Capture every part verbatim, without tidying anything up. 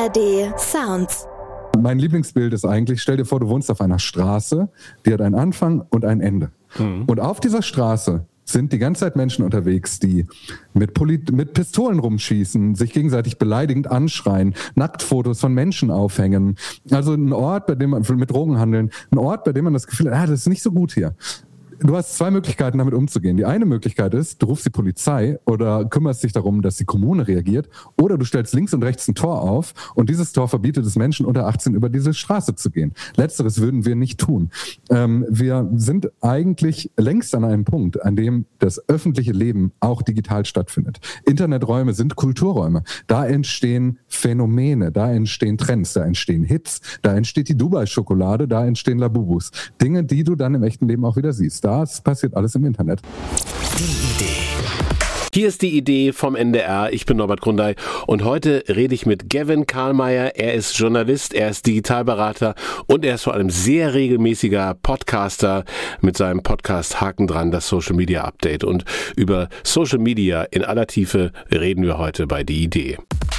A R D Sounds. Mein Lieblingsbild ist eigentlich, stell dir vor, du wohnst auf einer Straße, die hat einen Anfang und ein Ende. Mhm. Und auf dieser Straße sind die ganze Zeit Menschen unterwegs, die mit, Polit- mit Pistolen rumschießen, sich gegenseitig beleidigend anschreien, Nacktfotos von Menschen aufhängen. Also ein Ort, bei dem man mit Drogen handeln, ein Ort, bei dem man das Gefühl hat, ah, das ist nicht so gut hier. Du hast zwei Möglichkeiten, damit umzugehen. Die eine Möglichkeit ist, du rufst die Polizei oder kümmerst dich darum, dass die Kommune reagiert, oder du stellst links und rechts ein Tor auf und dieses Tor verbietet es Menschen unter achtzehn über diese Straße zu gehen. Letzteres würden wir nicht tun. Ähm, wir sind eigentlich längst an einem Punkt, an dem das öffentliche Leben auch digital stattfindet. Interneträume sind Kulturräume. Da entstehen Phänomene, da entstehen Trends, da entstehen Hits, da entsteht die Dubai-Schokolade, da entstehen Labubus. Dinge, die du dann im echten Leben auch wieder siehst. Das passiert alles im Internet. Die Idee. Hier ist die Idee vom N D R. Ich bin Norbert Grundei und heute rede ich mit Gavin Karlmeyer. Er ist Journalist, er ist Digitalberater und er ist vor allem sehr regelmäßiger Podcaster mit seinem Podcast Haken dran, das Social Media Update. Und über Social Media in aller Tiefe reden wir heute bei Die Idee.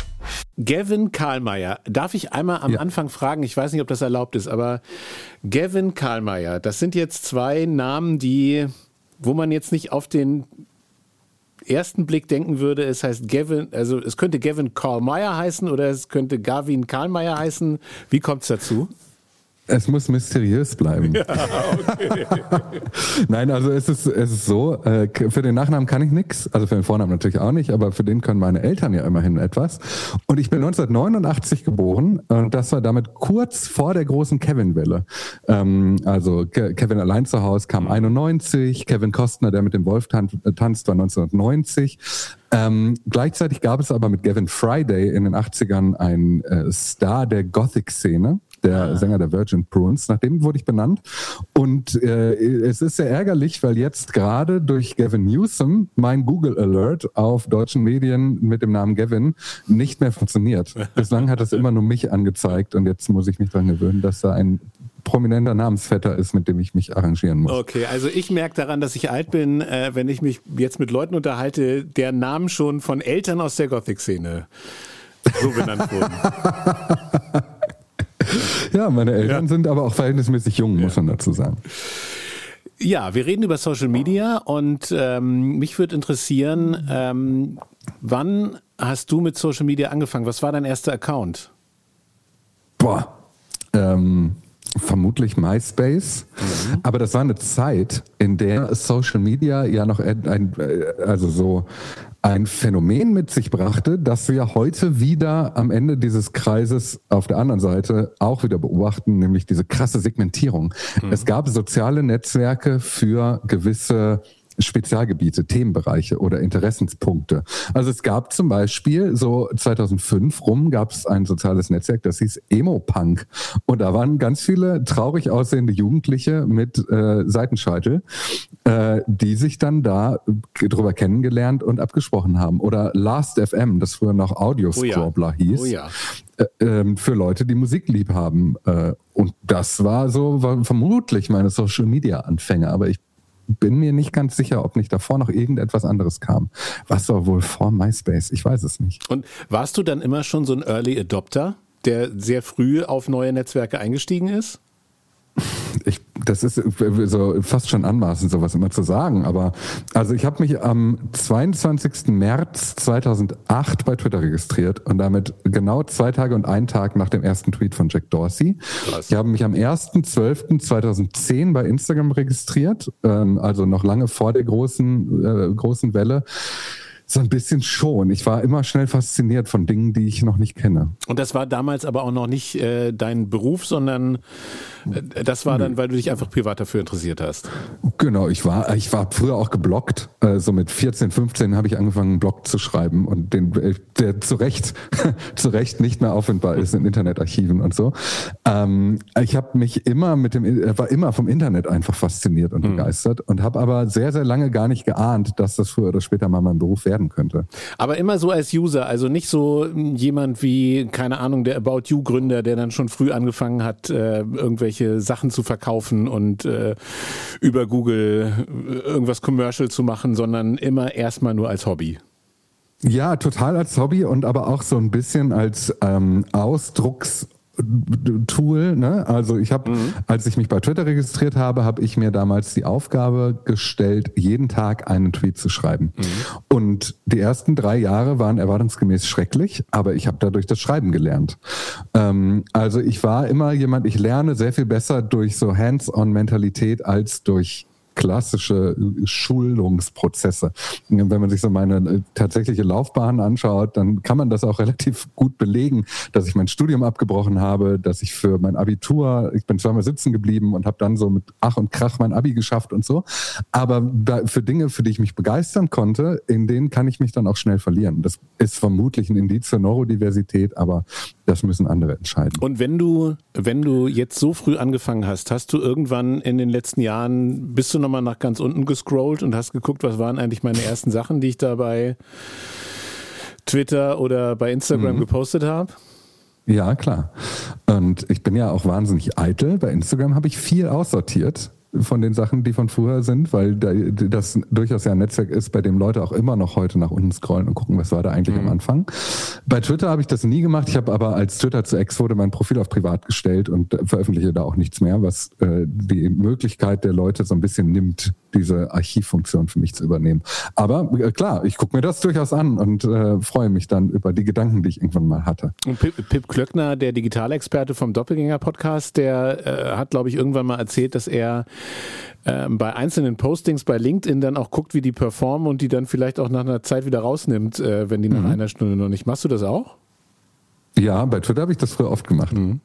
Gavin Karlmeyer, darf ich einmal am ja. Anfang fragen, ich weiß nicht, ob das erlaubt ist, aber Gavin Karlmeyer, das sind jetzt zwei Namen, die, wo man jetzt nicht auf den ersten Blick denken würde, es heißt Gavin, also es könnte Gavin Karlmeyer heißen oder es könnte Gavin Karlmeyer heißen. Wie kommt es dazu? Es muss mysteriös bleiben. Ja, okay. Nein, also es ist, es ist so, äh, für den Nachnamen kann ich nichts, also für den Vornamen natürlich auch nicht, aber für den können meine Eltern ja immerhin etwas. Und ich bin neunzehnhundertneunundachtzig geboren und das war damit kurz vor der großen Kevin-Welle. Ähm, also Ke- Kevin allein zu Hause kam einundneunzig, Kevin Costner, der mit dem Wolf tan- tanzt, war neunzehnhundertneunzig. Ähm, gleichzeitig gab es aber mit Gavin Friday in den achtzigern einen äh, Star der Gothic-Szene, der ah. Sänger der Virgin Prunes, nach dem wurde ich benannt. Und äh, es ist sehr ärgerlich, weil jetzt gerade durch Gavin Newsom mein Google Alert auf deutschen Medien mit dem Namen Gavin nicht mehr funktioniert. Bislang hat es immer nur mich angezeigt und jetzt muss ich mich daran gewöhnen, dass da ein prominenter Namensvetter ist, mit dem ich mich arrangieren muss. Okay, also ich merke daran, dass ich alt bin, äh, wenn ich mich jetzt mit Leuten unterhalte, deren Namen schon von Eltern aus der Gothic-Szene so benannt wurden. Ja, meine Eltern ja. sind aber auch verhältnismäßig jung, muss ja. man dazu sagen. Ja, wir reden über Social Media und ähm, mich würde interessieren, ähm, wann hast du mit Social Media angefangen? Was war dein erster Account? Boah, ähm, vermutlich MySpace. Mhm. Aber das war eine Zeit, in der Social Media ja noch ein, ein also so ein Phänomen mit sich brachte, das wir heute wieder am Ende dieses Kreises auf der anderen Seite auch wieder beobachten, nämlich diese krasse Segmentierung. Mhm. Es gab soziale Netzwerke für gewisse Spezialgebiete, Themenbereiche oder Interessenspunkte. Also es gab zum Beispiel, so zweitausendfünf rum, gab es ein soziales Netzwerk, das hieß Emo-Punk. Und da waren ganz viele traurig aussehende Jugendliche mit äh, Seitenscheitel, äh, die sich dann da drüber kennengelernt und abgesprochen haben. Oder Last F M, das früher noch Audio-Scrobbler oh ja. hieß. Oh ja. Äh, für Leute, die Musik lieb haben. Äh, und das war so war vermutlich meine Social-Media-Anfänge. Aber ich bin mir nicht ganz sicher, ob nicht davor noch irgendetwas anderes kam. Was war wohl vor MySpace? Ich weiß es nicht. Und warst du dann immer schon so ein Early Adopter, der sehr früh auf neue Netzwerke eingestiegen ist? Ich, das ist so fast schon anmaßend, sowas immer zu sagen. Aber also ich habe mich am zweiundzwanzigsten März zweitausendacht bei Twitter registriert und damit genau zwei Tage und einen Tag nach dem ersten Tweet von Jack Dorsey. Krass. Ich habe mich am ersten zwölften zweitausendzehn bei Instagram registriert, ähm, also noch lange vor der großen äh, großen Welle. So ein bisschen schon. Ich war immer schnell fasziniert von Dingen, die ich noch nicht kenne. Und das war damals aber auch noch nicht äh, dein Beruf, sondern äh, das war dann, weil du dich einfach privat dafür interessiert hast. Genau, ich war ich war früher auch gebloggt. Äh, so mit vierzehn, fünfzehn habe ich angefangen, einen Blog zu schreiben und den, der zu Recht, zu Recht nicht mehr auffindbar ist in Internetarchiven und so. Ähm, ich habe mich immer mit dem, war immer vom Internet einfach fasziniert und mhm. begeistert und habe aber sehr, sehr lange gar nicht geahnt, dass das früher oder später mal mein Beruf wäre. Könnte. Aber immer so als User, also nicht so jemand wie, keine Ahnung, der About You-Gründer, der dann schon früh angefangen hat, äh, irgendwelche Sachen zu verkaufen und äh, über Google irgendwas Commercial zu machen, sondern immer erstmal nur als Hobby. Ja, total als Hobby und aber auch so ein bisschen als ähm, Ausdrucks Tool, ne? Also ich habe, mhm. als ich mich bei Twitter registriert habe, habe ich mir damals die Aufgabe gestellt, jeden Tag einen Tweet zu schreiben. Mhm. Und die ersten drei Jahre waren erwartungsgemäß schrecklich, aber ich habe dadurch das Schreiben gelernt. Ähm, also ich war immer jemand, ich lerne sehr viel besser durch so Hands-on-Mentalität als durch klassische Schulungsprozesse. Wenn man sich so meine tatsächliche Laufbahn anschaut, dann kann man das auch relativ gut belegen, dass ich mein Studium abgebrochen habe, dass ich für mein Abitur, ich bin zweimal sitzen geblieben und habe dann so mit Ach und Krach mein Abi geschafft und so. Aber für Dinge, für die ich mich begeistern konnte, in denen kann ich mich dann auch schnell verlieren. Das ist vermutlich ein Indiz für Neurodiversität, aber das müssen andere entscheiden. Und wenn du, wenn du jetzt so früh angefangen hast, hast du irgendwann in den letzten Jahren, bist du nochmal nach ganz unten gescrollt und hast geguckt, was waren eigentlich meine ersten Sachen, die ich da bei Twitter oder bei Instagram mhm. gepostet habe? Ja, klar. Und ich bin ja auch wahnsinnig eitel. Bei Instagram habe ich viel aussortiert von den Sachen, die von früher sind, weil das durchaus ja ein Netzwerk ist, bei dem Leute auch immer noch heute nach unten scrollen und gucken, was war da eigentlich mhm. am Anfang. Bei Twitter habe ich das nie gemacht. Ich habe aber, als Twitter zu X wurde, mein Profil auf privat gestellt und veröffentliche da auch nichts mehr, was äh, die Möglichkeit der Leute so ein bisschen nimmt, diese Archivfunktion für mich zu übernehmen. Aber äh, klar, ich gucke mir das durchaus an und äh, freue mich dann über die Gedanken, die ich irgendwann mal hatte. Und Pip, Pip Klöckner, der Digitalexperte vom Doppelgänger-Podcast, der äh, hat, glaube ich, irgendwann mal erzählt, dass er ähm, bei einzelnen Postings bei LinkedIn dann auch guckt, wie die performen und die dann vielleicht auch nach einer Zeit wieder rausnimmt, äh, wenn die nach mhm. einer Stunde noch nicht. Machst du das auch? Ja, bei Twitter habe ich das früher oft gemacht. Mhm.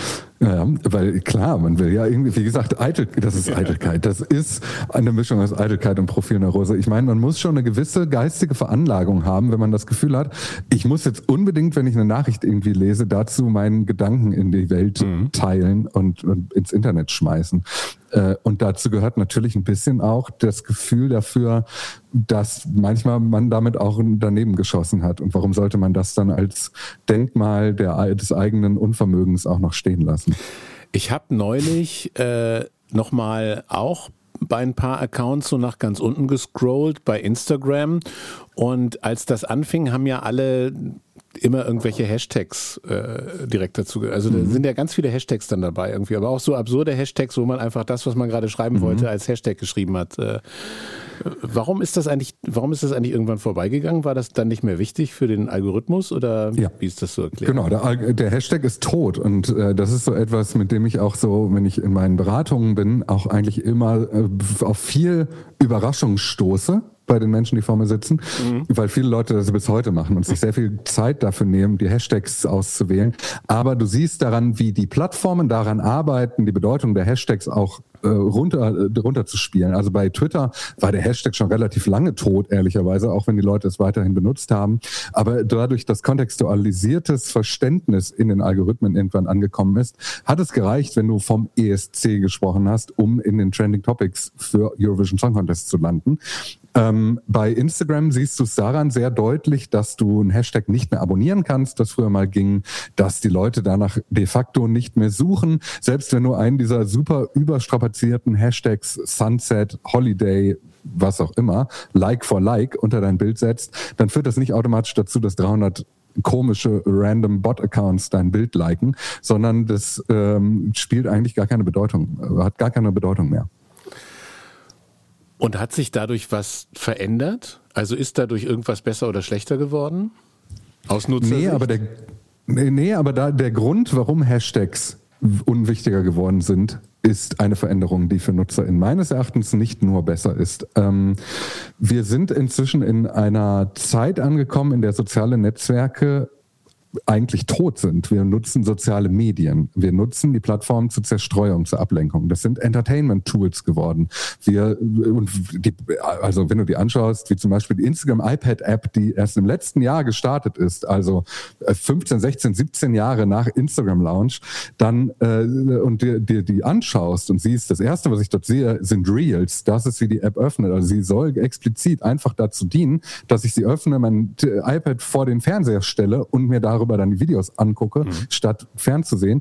Ja, weil klar, man will ja irgendwie, wie gesagt, eitel, das ist Eitelkeit. Das ist eine Mischung aus Eitelkeit und Profilneurose. Ich meine, man muss schon eine gewisse geistige Veranlagung haben, wenn man das Gefühl hat, ich muss jetzt unbedingt, wenn ich eine Nachricht irgendwie lese, dazu meinen Gedanken in die Welt mhm. teilen und, und ins Internet schmeißen. Und dazu gehört natürlich ein bisschen auch das Gefühl dafür, dass manchmal man damit auch daneben geschossen hat. Und warum sollte man das dann als Denkmal der, des eigenen Unvermögens auch noch stehen lassen? Ich habe neulich äh, nochmal auch bei ein paar Accounts so nach ganz unten gescrollt bei Instagram. Und als das anfing, haben ja alle immer irgendwelche Hashtags äh, direkt dazu. Also mhm. da sind ja ganz viele Hashtags dann dabei irgendwie, aber auch so absurde Hashtags, wo man einfach das, was man gerade schreiben mhm. wollte, als Hashtag geschrieben hat. Äh, warum ist das eigentlich, warum ist das eigentlich irgendwann vorbeigegangen? War das dann nicht mehr wichtig für den Algorithmus oder ja. wie ist das so erklärt? Genau, der, der Hashtag ist tot und äh, das ist so etwas, mit dem ich auch so, wenn ich in meinen Beratungen bin, auch eigentlich immer äh, auf viel Überraschung stoße bei den Menschen, die vor mir sitzen, mhm. weil viele Leute das bis heute machen und sich sehr viel Zeit dafür nehmen, die Hashtags auszuwählen. Aber du siehst daran, wie die Plattformen daran arbeiten, die Bedeutung der Hashtags auch äh, runter, äh, runter zu spielen. Also bei Twitter war der Hashtag schon relativ lange tot, ehrlicherweise, auch wenn die Leute es weiterhin benutzt haben. Aber dadurch, dass kontextualisiertes Verständnis in den Algorithmen irgendwann angekommen ist, hat es gereicht, wenn du vom E S C gesprochen hast, um in den Trending Topics für Eurovision Song Contest zu landen. Ähm, bei Instagram siehst du es daran sehr deutlich, dass du einen Hashtag nicht mehr abonnieren kannst, das früher mal ging, dass die Leute danach de facto nicht mehr suchen. Selbst wenn du einen dieser super überstrapazierten Hashtags Sunset, Holiday, was auch immer, Like for Like unter dein Bild setzt, dann führt das nicht automatisch dazu, dass dreihundert komische random Bot-Accounts dein Bild liken, sondern das ähm, spielt eigentlich gar keine Bedeutung, hat gar keine Bedeutung mehr. Und hat sich dadurch was verändert? Also ist dadurch irgendwas besser oder schlechter geworden? Aus Nutzersicht? Nee, aber der, nee, aber da, der Grund, warum Hashtags unwichtiger geworden sind, ist eine Veränderung, die für NutzerInnen meines Erachtens nicht nur besser ist. Ähm, wir sind inzwischen in einer Zeit angekommen, in der soziale Netzwerke eigentlich tot sind. Wir nutzen soziale Medien. Wir nutzen die Plattformen zur Zerstreuung, zur Ablenkung. Das sind Entertainment-Tools geworden. Wir, und die, also wenn du die anschaust, wie zum Beispiel die Instagram-iPad-App, die erst im letzten Jahr gestartet ist, also fünfzehn, sechzehn, siebzehn Jahre nach Instagram-Launch, dann äh, und dir die, die anschaust und siehst, das Erste, was ich dort sehe, sind Reels. Das ist, wie die App öffnet. Also sie soll explizit einfach dazu dienen, dass ich sie öffne, mein iPad vor den Fernseher stelle und mir darüber dann die Videos angucke, mhm. statt fernzusehen.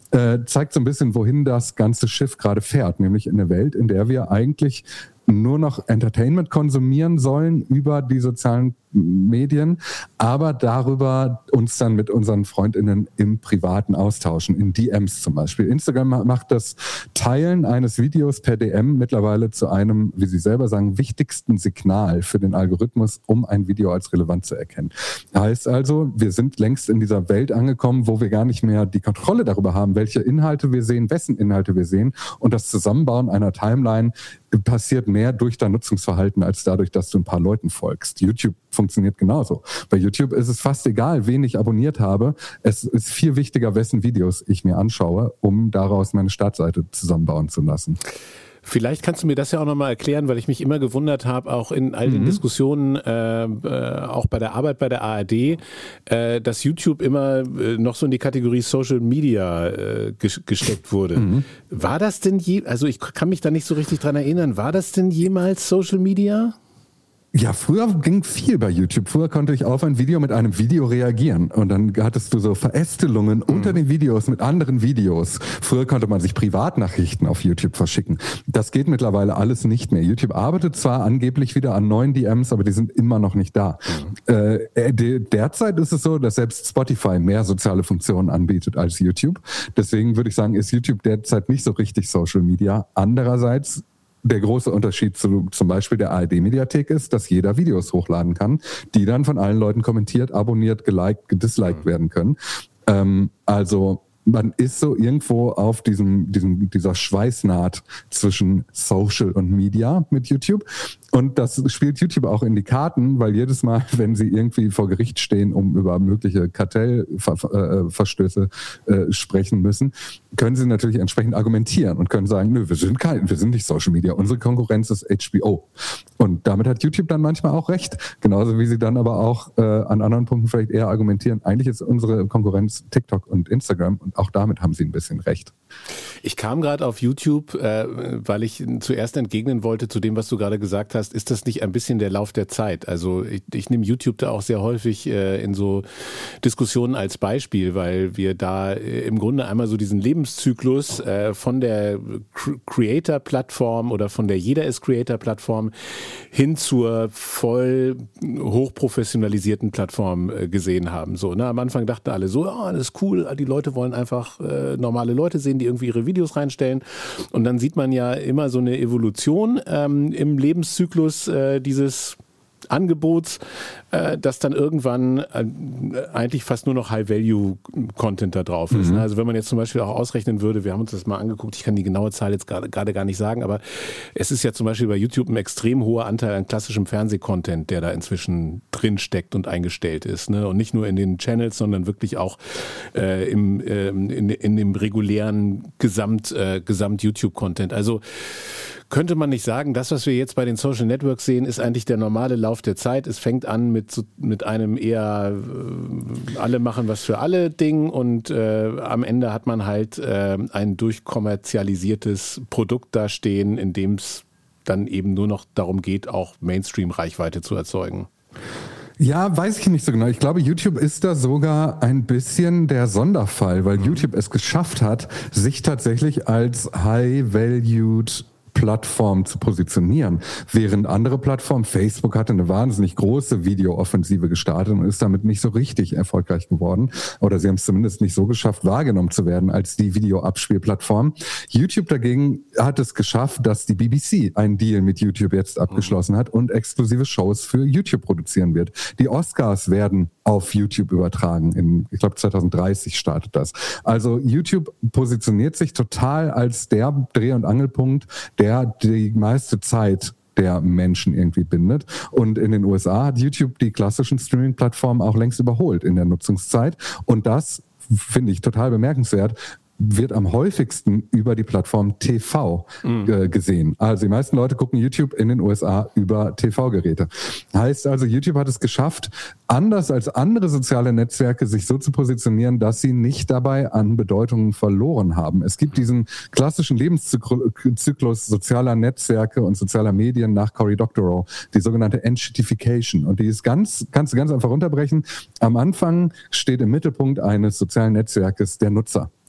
äh, zeigt so ein bisschen, wohin das ganze Schiff gerade fährt, nämlich in eine Welt, in der wir eigentlich nur noch Entertainment konsumieren sollen über die sozialen Medien, aber darüber uns dann mit unseren FreundInnen im Privaten austauschen, in D Ms zum Beispiel. Instagram macht das Teilen eines Videos per D M mittlerweile zu einem, wie Sie selber sagen, wichtigsten Signal für den Algorithmus, um ein Video als relevant zu erkennen. Heißt also, wir sind längst in dieser Welt angekommen, wo wir gar nicht mehr die Kontrolle darüber haben, welche Inhalte wir sehen, wessen Inhalte wir sehen, und das Zusammenbauen einer Timeline passiert mehr durch dein Nutzungsverhalten als dadurch, dass du ein paar Leuten folgst. YouTube funktioniert genauso. Bei YouTube ist es fast egal, wen ich abonniert habe. Es ist viel wichtiger, wessen Videos ich mir anschaue, um daraus meine Startseite zusammenbauen zu lassen. Vielleicht kannst du mir das ja auch nochmal erklären, weil ich mich immer gewundert habe, auch in all den mhm. Diskussionen, äh, äh, auch bei der Arbeit bei der A R D, äh, dass YouTube immer äh, noch so in die Kategorie Social Media äh, ges- gesteckt wurde. Mhm. War das denn je, also ich kann mich da nicht so richtig dran erinnern, war das denn jemals Social Media? Ja, früher ging viel bei YouTube. Früher konnte ich auf ein Video mit einem Video reagieren und dann hattest du so Verästelungen mhm. unter den Videos mit anderen Videos. Früher konnte man sich Privatnachrichten auf YouTube verschicken. Das geht mittlerweile alles nicht mehr. YouTube arbeitet zwar angeblich wieder an neuen D Ms, aber die sind immer noch nicht da. Mhm. Äh, de- derzeit ist es so, dass selbst Spotify mehr soziale Funktionen anbietet als YouTube. Deswegen würde ich sagen, ist YouTube derzeit nicht so richtig Social Media. Andererseits der große Unterschied zu zum Beispiel der A R D-Mediathek ist, dass jeder Videos hochladen kann, die dann von allen Leuten kommentiert, abonniert, geliked, gedisliked werden können. Ähm, also man ist so irgendwo auf diesem, diesem, dieser Schweißnaht zwischen Social und Media mit YouTube. Und das spielt YouTube auch in die Karten, weil jedes Mal, wenn sie irgendwie vor Gericht stehen, um über mögliche Kartellverstöße äh, sprechen müssen, können sie natürlich entsprechend argumentieren und können sagen, nö, wir sind kein, wir sind nicht Social Media, unsere Konkurrenz ist H B O. Und damit hat YouTube dann manchmal auch recht. Genauso wie sie dann aber auch äh, an anderen Punkten vielleicht eher argumentieren, eigentlich ist unsere Konkurrenz TikTok und Instagram, und auch damit haben sie ein bisschen recht. Ich kam gerade auf YouTube, äh, weil ich zuerst entgegnen wollte zu dem, was du gerade gesagt hast. Ist das nicht ein bisschen der Lauf der Zeit? Also ich, ich nehme YouTube da auch sehr häufig äh, in so Diskussionen als Beispiel, weil wir da äh, im Grunde einmal so diesen Lebenszyklus äh, von der Creator-Plattform oder von der Jeder ist Creator-Plattform hin zur voll hochprofessionalisierten Plattform äh, gesehen haben. So, ne? Am Anfang dachten alle so, ja, das ist cool, die Leute wollen einfach äh, normale Leute sehen, die irgendwie ihre Videos reinstellen. Und dann sieht man ja immer so eine Evolution ähm, im Lebenszyklus äh, dieses Angebots, äh, dass dann irgendwann äh, eigentlich fast nur noch High-Value-Content da drauf ist. Mhm. Also wenn man jetzt zum Beispiel auch ausrechnen würde, wir haben uns das mal angeguckt, ich kann die genaue Zahl jetzt gerade gar nicht sagen, aber es ist ja zum Beispiel bei YouTube ein extrem hoher Anteil an klassischem Fernseh-Content, der da inzwischen drin steckt und eingestellt ist. Ne? Und nicht nur in den Channels, sondern wirklich auch äh, im, äh, in, in dem regulären Gesamt, äh, Gesamt-YouTube-Content. Also könnte man nicht sagen, das, was wir jetzt bei den Social Networks sehen, ist eigentlich der normale Lauf der Zeit. Es fängt an mit, mit einem eher äh, alle machen was für alle Ding und äh, am Ende hat man halt äh, ein durchkommerzialisiertes Produkt da stehen, in dem es dann eben nur noch darum geht, auch Mainstream-Reichweite zu erzeugen. Ja, weiß ich nicht so genau. Ich glaube, YouTube ist da sogar ein bisschen der Sonderfall, weil mhm. YouTube es geschafft hat, sich tatsächlich als high-valued Plattform zu positionieren, während andere Plattformen, Facebook hatte eine wahnsinnig große Video-Offensive gestartet und ist damit nicht so richtig erfolgreich geworden, oder sie haben es zumindest nicht so geschafft, wahrgenommen zu werden als die Video-Abspielplattform. YouTube dagegen hat es geschafft, dass die B B C einen Deal mit YouTube jetzt abgeschlossen hat und exklusive Shows für YouTube produzieren wird. Die Oscars werden auf YouTube übertragen. In, ich glaube, zwanzig dreißig startet das. Also YouTube positioniert sich total als der Dreh- und Angelpunkt, der die meiste Zeit der Menschen irgendwie bindet. Und in den U S A hat YouTube die klassischen Streaming-Plattformen auch längst überholt in der Nutzungszeit. Und das finde ich total bemerkenswert, wird am häufigsten über die Plattform T V mhm. äh, gesehen. Also die meisten Leute gucken YouTube in den U S A über T V-Geräte. Heißt also, YouTube hat es geschafft, anders als andere soziale Netzwerke sich so zu positionieren, dass sie nicht dabei an Bedeutung verloren haben. Es gibt diesen klassischen Lebenszyklus sozialer Netzwerke und sozialer Medien nach Cory Doctorow, die sogenannte Entshittification. Und die ist ganz, kannst du ganz einfach runterbrechen. Am Anfang steht im Mittelpunkt eines sozialen Netzwerkes der Nutzer.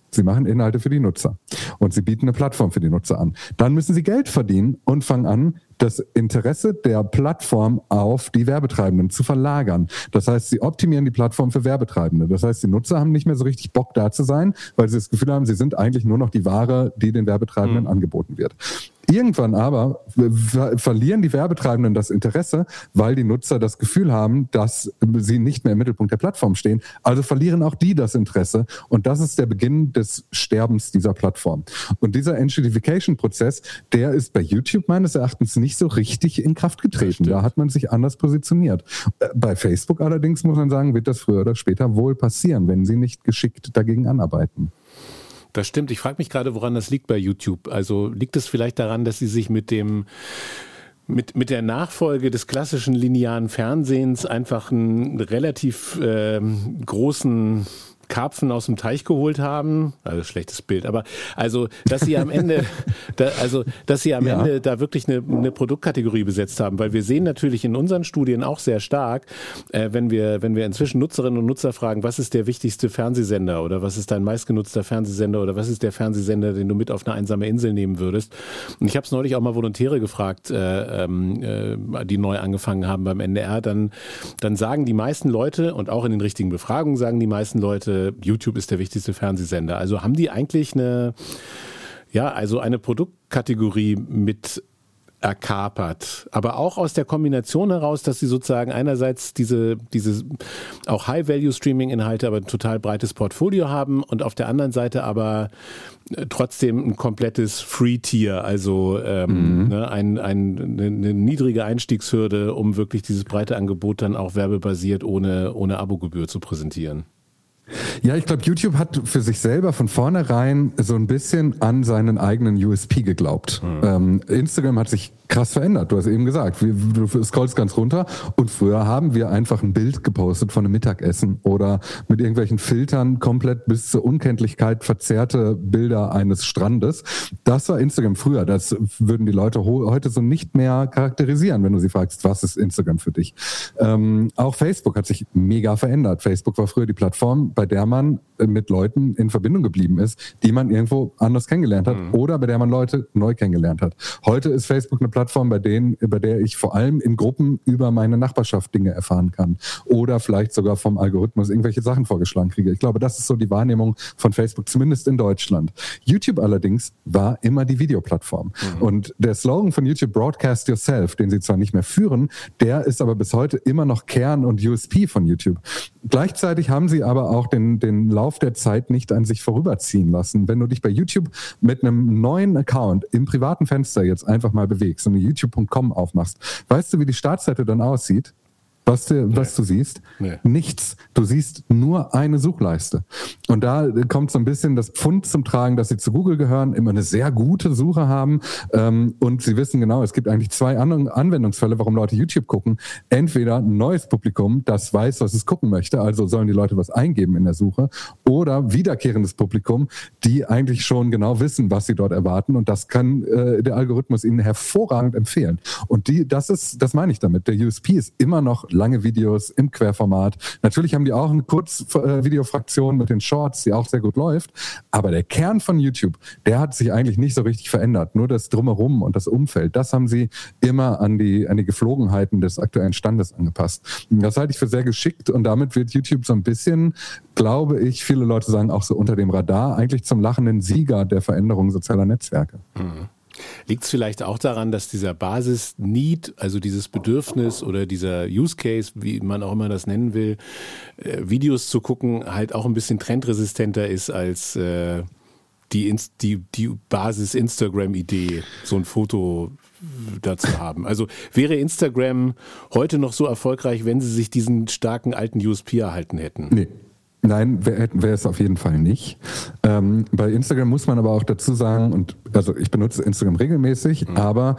Sie machen Inhalte für die Nutzer und sie bieten eine Plattform für die Nutzer an. Dann müssen sie Geld verdienen und fangen an, das Interesse der Plattform auf die Werbetreibenden zu verlagern. Das heißt, sie optimieren die Plattform für Werbetreibende. Das heißt, die Nutzer haben nicht mehr so richtig Bock da zu sein, weil sie das Gefühl haben, sie sind eigentlich nur noch die Ware, die den Werbetreibenden mhm. angeboten wird. Irgendwann aber ver- verlieren die Werbetreibenden das Interesse, weil die Nutzer das Gefühl haben, dass sie nicht mehr im Mittelpunkt der Plattform stehen. Also verlieren auch die das Interesse. Und das ist der Beginn des Sterbens dieser Plattform. Und dieser Entity-Fication-Prozess, der ist bei YouTube meines Erachtens nicht so richtig in Kraft getreten. Da hat man sich anders positioniert. Bei Facebook allerdings, muss man sagen, wird das früher oder später wohl passieren, wenn sie nicht geschickt dagegen anarbeiten. Das stimmt. Ich frage mich gerade, woran das liegt bei YouTube. Also liegt es vielleicht daran, dass sie sich mit dem mit, mit der Nachfolge des klassischen linearen Fernsehens einfach einen relativ äh, großen Karpfen aus dem Teich geholt haben, also schlechtes Bild, aber also, dass sie am Ende, da, also, dass sie am ja. Ende da wirklich eine, eine Produktkategorie besetzt haben, weil wir sehen natürlich in unseren Studien auch sehr stark, äh, wenn wir, wenn wir inzwischen Nutzerinnen und Nutzer fragen, was ist der wichtigste Fernsehsender oder was ist dein meistgenutzter Fernsehsender oder was ist der Fernsehsender, den du mit auf eine einsame Insel nehmen würdest? Und ich habe es neulich auch mal Volontäre gefragt, äh, äh, die neu angefangen haben beim N D R, dann, dann sagen die meisten Leute und auch in den richtigen Befragungen sagen die meisten Leute, YouTube ist der wichtigste Fernsehsender. Also haben die eigentlich eine, ja, also eine Produktkategorie mit erkapert, aber auch aus der Kombination heraus, dass sie sozusagen einerseits diese, diese auch High-Value-Streaming-Inhalte, aber ein total breites Portfolio haben und auf der anderen Seite aber trotzdem ein komplettes Free-Tier, also ähm, mhm. ne, ein, ein, eine niedrige Einstiegshürde, um wirklich dieses breite Angebot dann auch werbebasiert ohne, ohne Abogebühr zu präsentieren. Ja, ich glaube, YouTube hat für sich selber von vornherein so ein bisschen an seinen eigenen U S P geglaubt. Mhm. Ähm, Instagram hat sich krass verändert. Du hast eben gesagt, du scrollst ganz runter und früher haben wir einfach ein Bild gepostet von einem Mittagessen oder mit irgendwelchen Filtern komplett bis zur Unkenntlichkeit verzerrte Bilder eines Strandes. Das war Instagram früher. Das würden die Leute ho- heute so nicht mehr charakterisieren, wenn du sie fragst, was ist Instagram für dich? Ähm, auch Facebook hat sich mega verändert. Facebook war früher die Plattform, bei der man mit Leuten in Verbindung geblieben ist, die man irgendwo anders kennengelernt hat mhm. oder bei der man Leute neu kennengelernt hat. Heute ist Facebook eine Plattform, bei denen, bei der ich vor allem in Gruppen über meine Nachbarschaft Dinge erfahren kann oder vielleicht sogar vom Algorithmus irgendwelche Sachen vorgeschlagen kriege. Ich glaube, das ist so die Wahrnehmung von Facebook, zumindest in Deutschland. YouTube allerdings war immer die Videoplattform. Mhm. Und der Slogan von YouTube, Broadcast Yourself, den sie zwar nicht mehr führen, der ist aber bis heute immer noch Kern und U S P von YouTube. Gleichzeitig haben sie aber auch den, den Lauf der Zeit nicht an sich vorüberziehen lassen. Wenn du dich bei YouTube mit einem neuen Account im privaten Fenster jetzt einfach mal bewegst und youtube Punkt com aufmachst, weißt du, wie die Startseite dann aussieht? Was du, nee. was du siehst? Nee. Nichts. Du siehst nur eine Suchleiste. Und da kommt so ein bisschen das Pfund zum Tragen, dass sie zu Google gehören, immer eine sehr gute Suche haben. Ähm, und sie wissen genau, es gibt eigentlich zwei An- Anwendungsfälle, warum Leute YouTube gucken. Entweder ein neues Publikum, das weiß, was es gucken möchte, also sollen die Leute was eingeben in der Suche, oder wiederkehrendes Publikum, die eigentlich schon genau wissen, was sie dort erwarten. Und das kann äh, der Algorithmus ihnen hervorragend empfehlen. Und die, das ist, das meine ich damit. Der U S P ist immer noch lange Videos im Querformat. Natürlich haben die auch eine Kurzvideofraktion mit den Shorts, die auch sehr gut läuft. Aber der Kern von YouTube, der hat sich eigentlich nicht so richtig verändert. Nur das Drumherum und das Umfeld, das haben sie immer an die, an die Geflogenheiten des aktuellen Standes angepasst. Das halte ich für sehr geschickt und damit wird YouTube so ein bisschen, glaube ich, viele Leute sagen auch so unter dem Radar, eigentlich zum lachenden Sieger der Veränderung sozialer Netzwerke. Mhm. Liegt es vielleicht auch daran, dass dieser Basis-Need, also dieses Bedürfnis oder dieser Use-Case, wie man auch immer das nennen will, äh, Videos zu gucken, halt auch ein bisschen trendresistenter ist als äh, die, die, die Basis-Instagram-Idee, so ein Foto dazu haben. Also wäre Instagram heute noch so erfolgreich, wenn sie sich diesen starken alten U S P erhalten hätten? Nee. Nein, wäre wär es auf jeden Fall nicht. Ähm, bei Instagram muss man aber auch dazu sagen, und also ich benutze Instagram regelmäßig, mhm. aber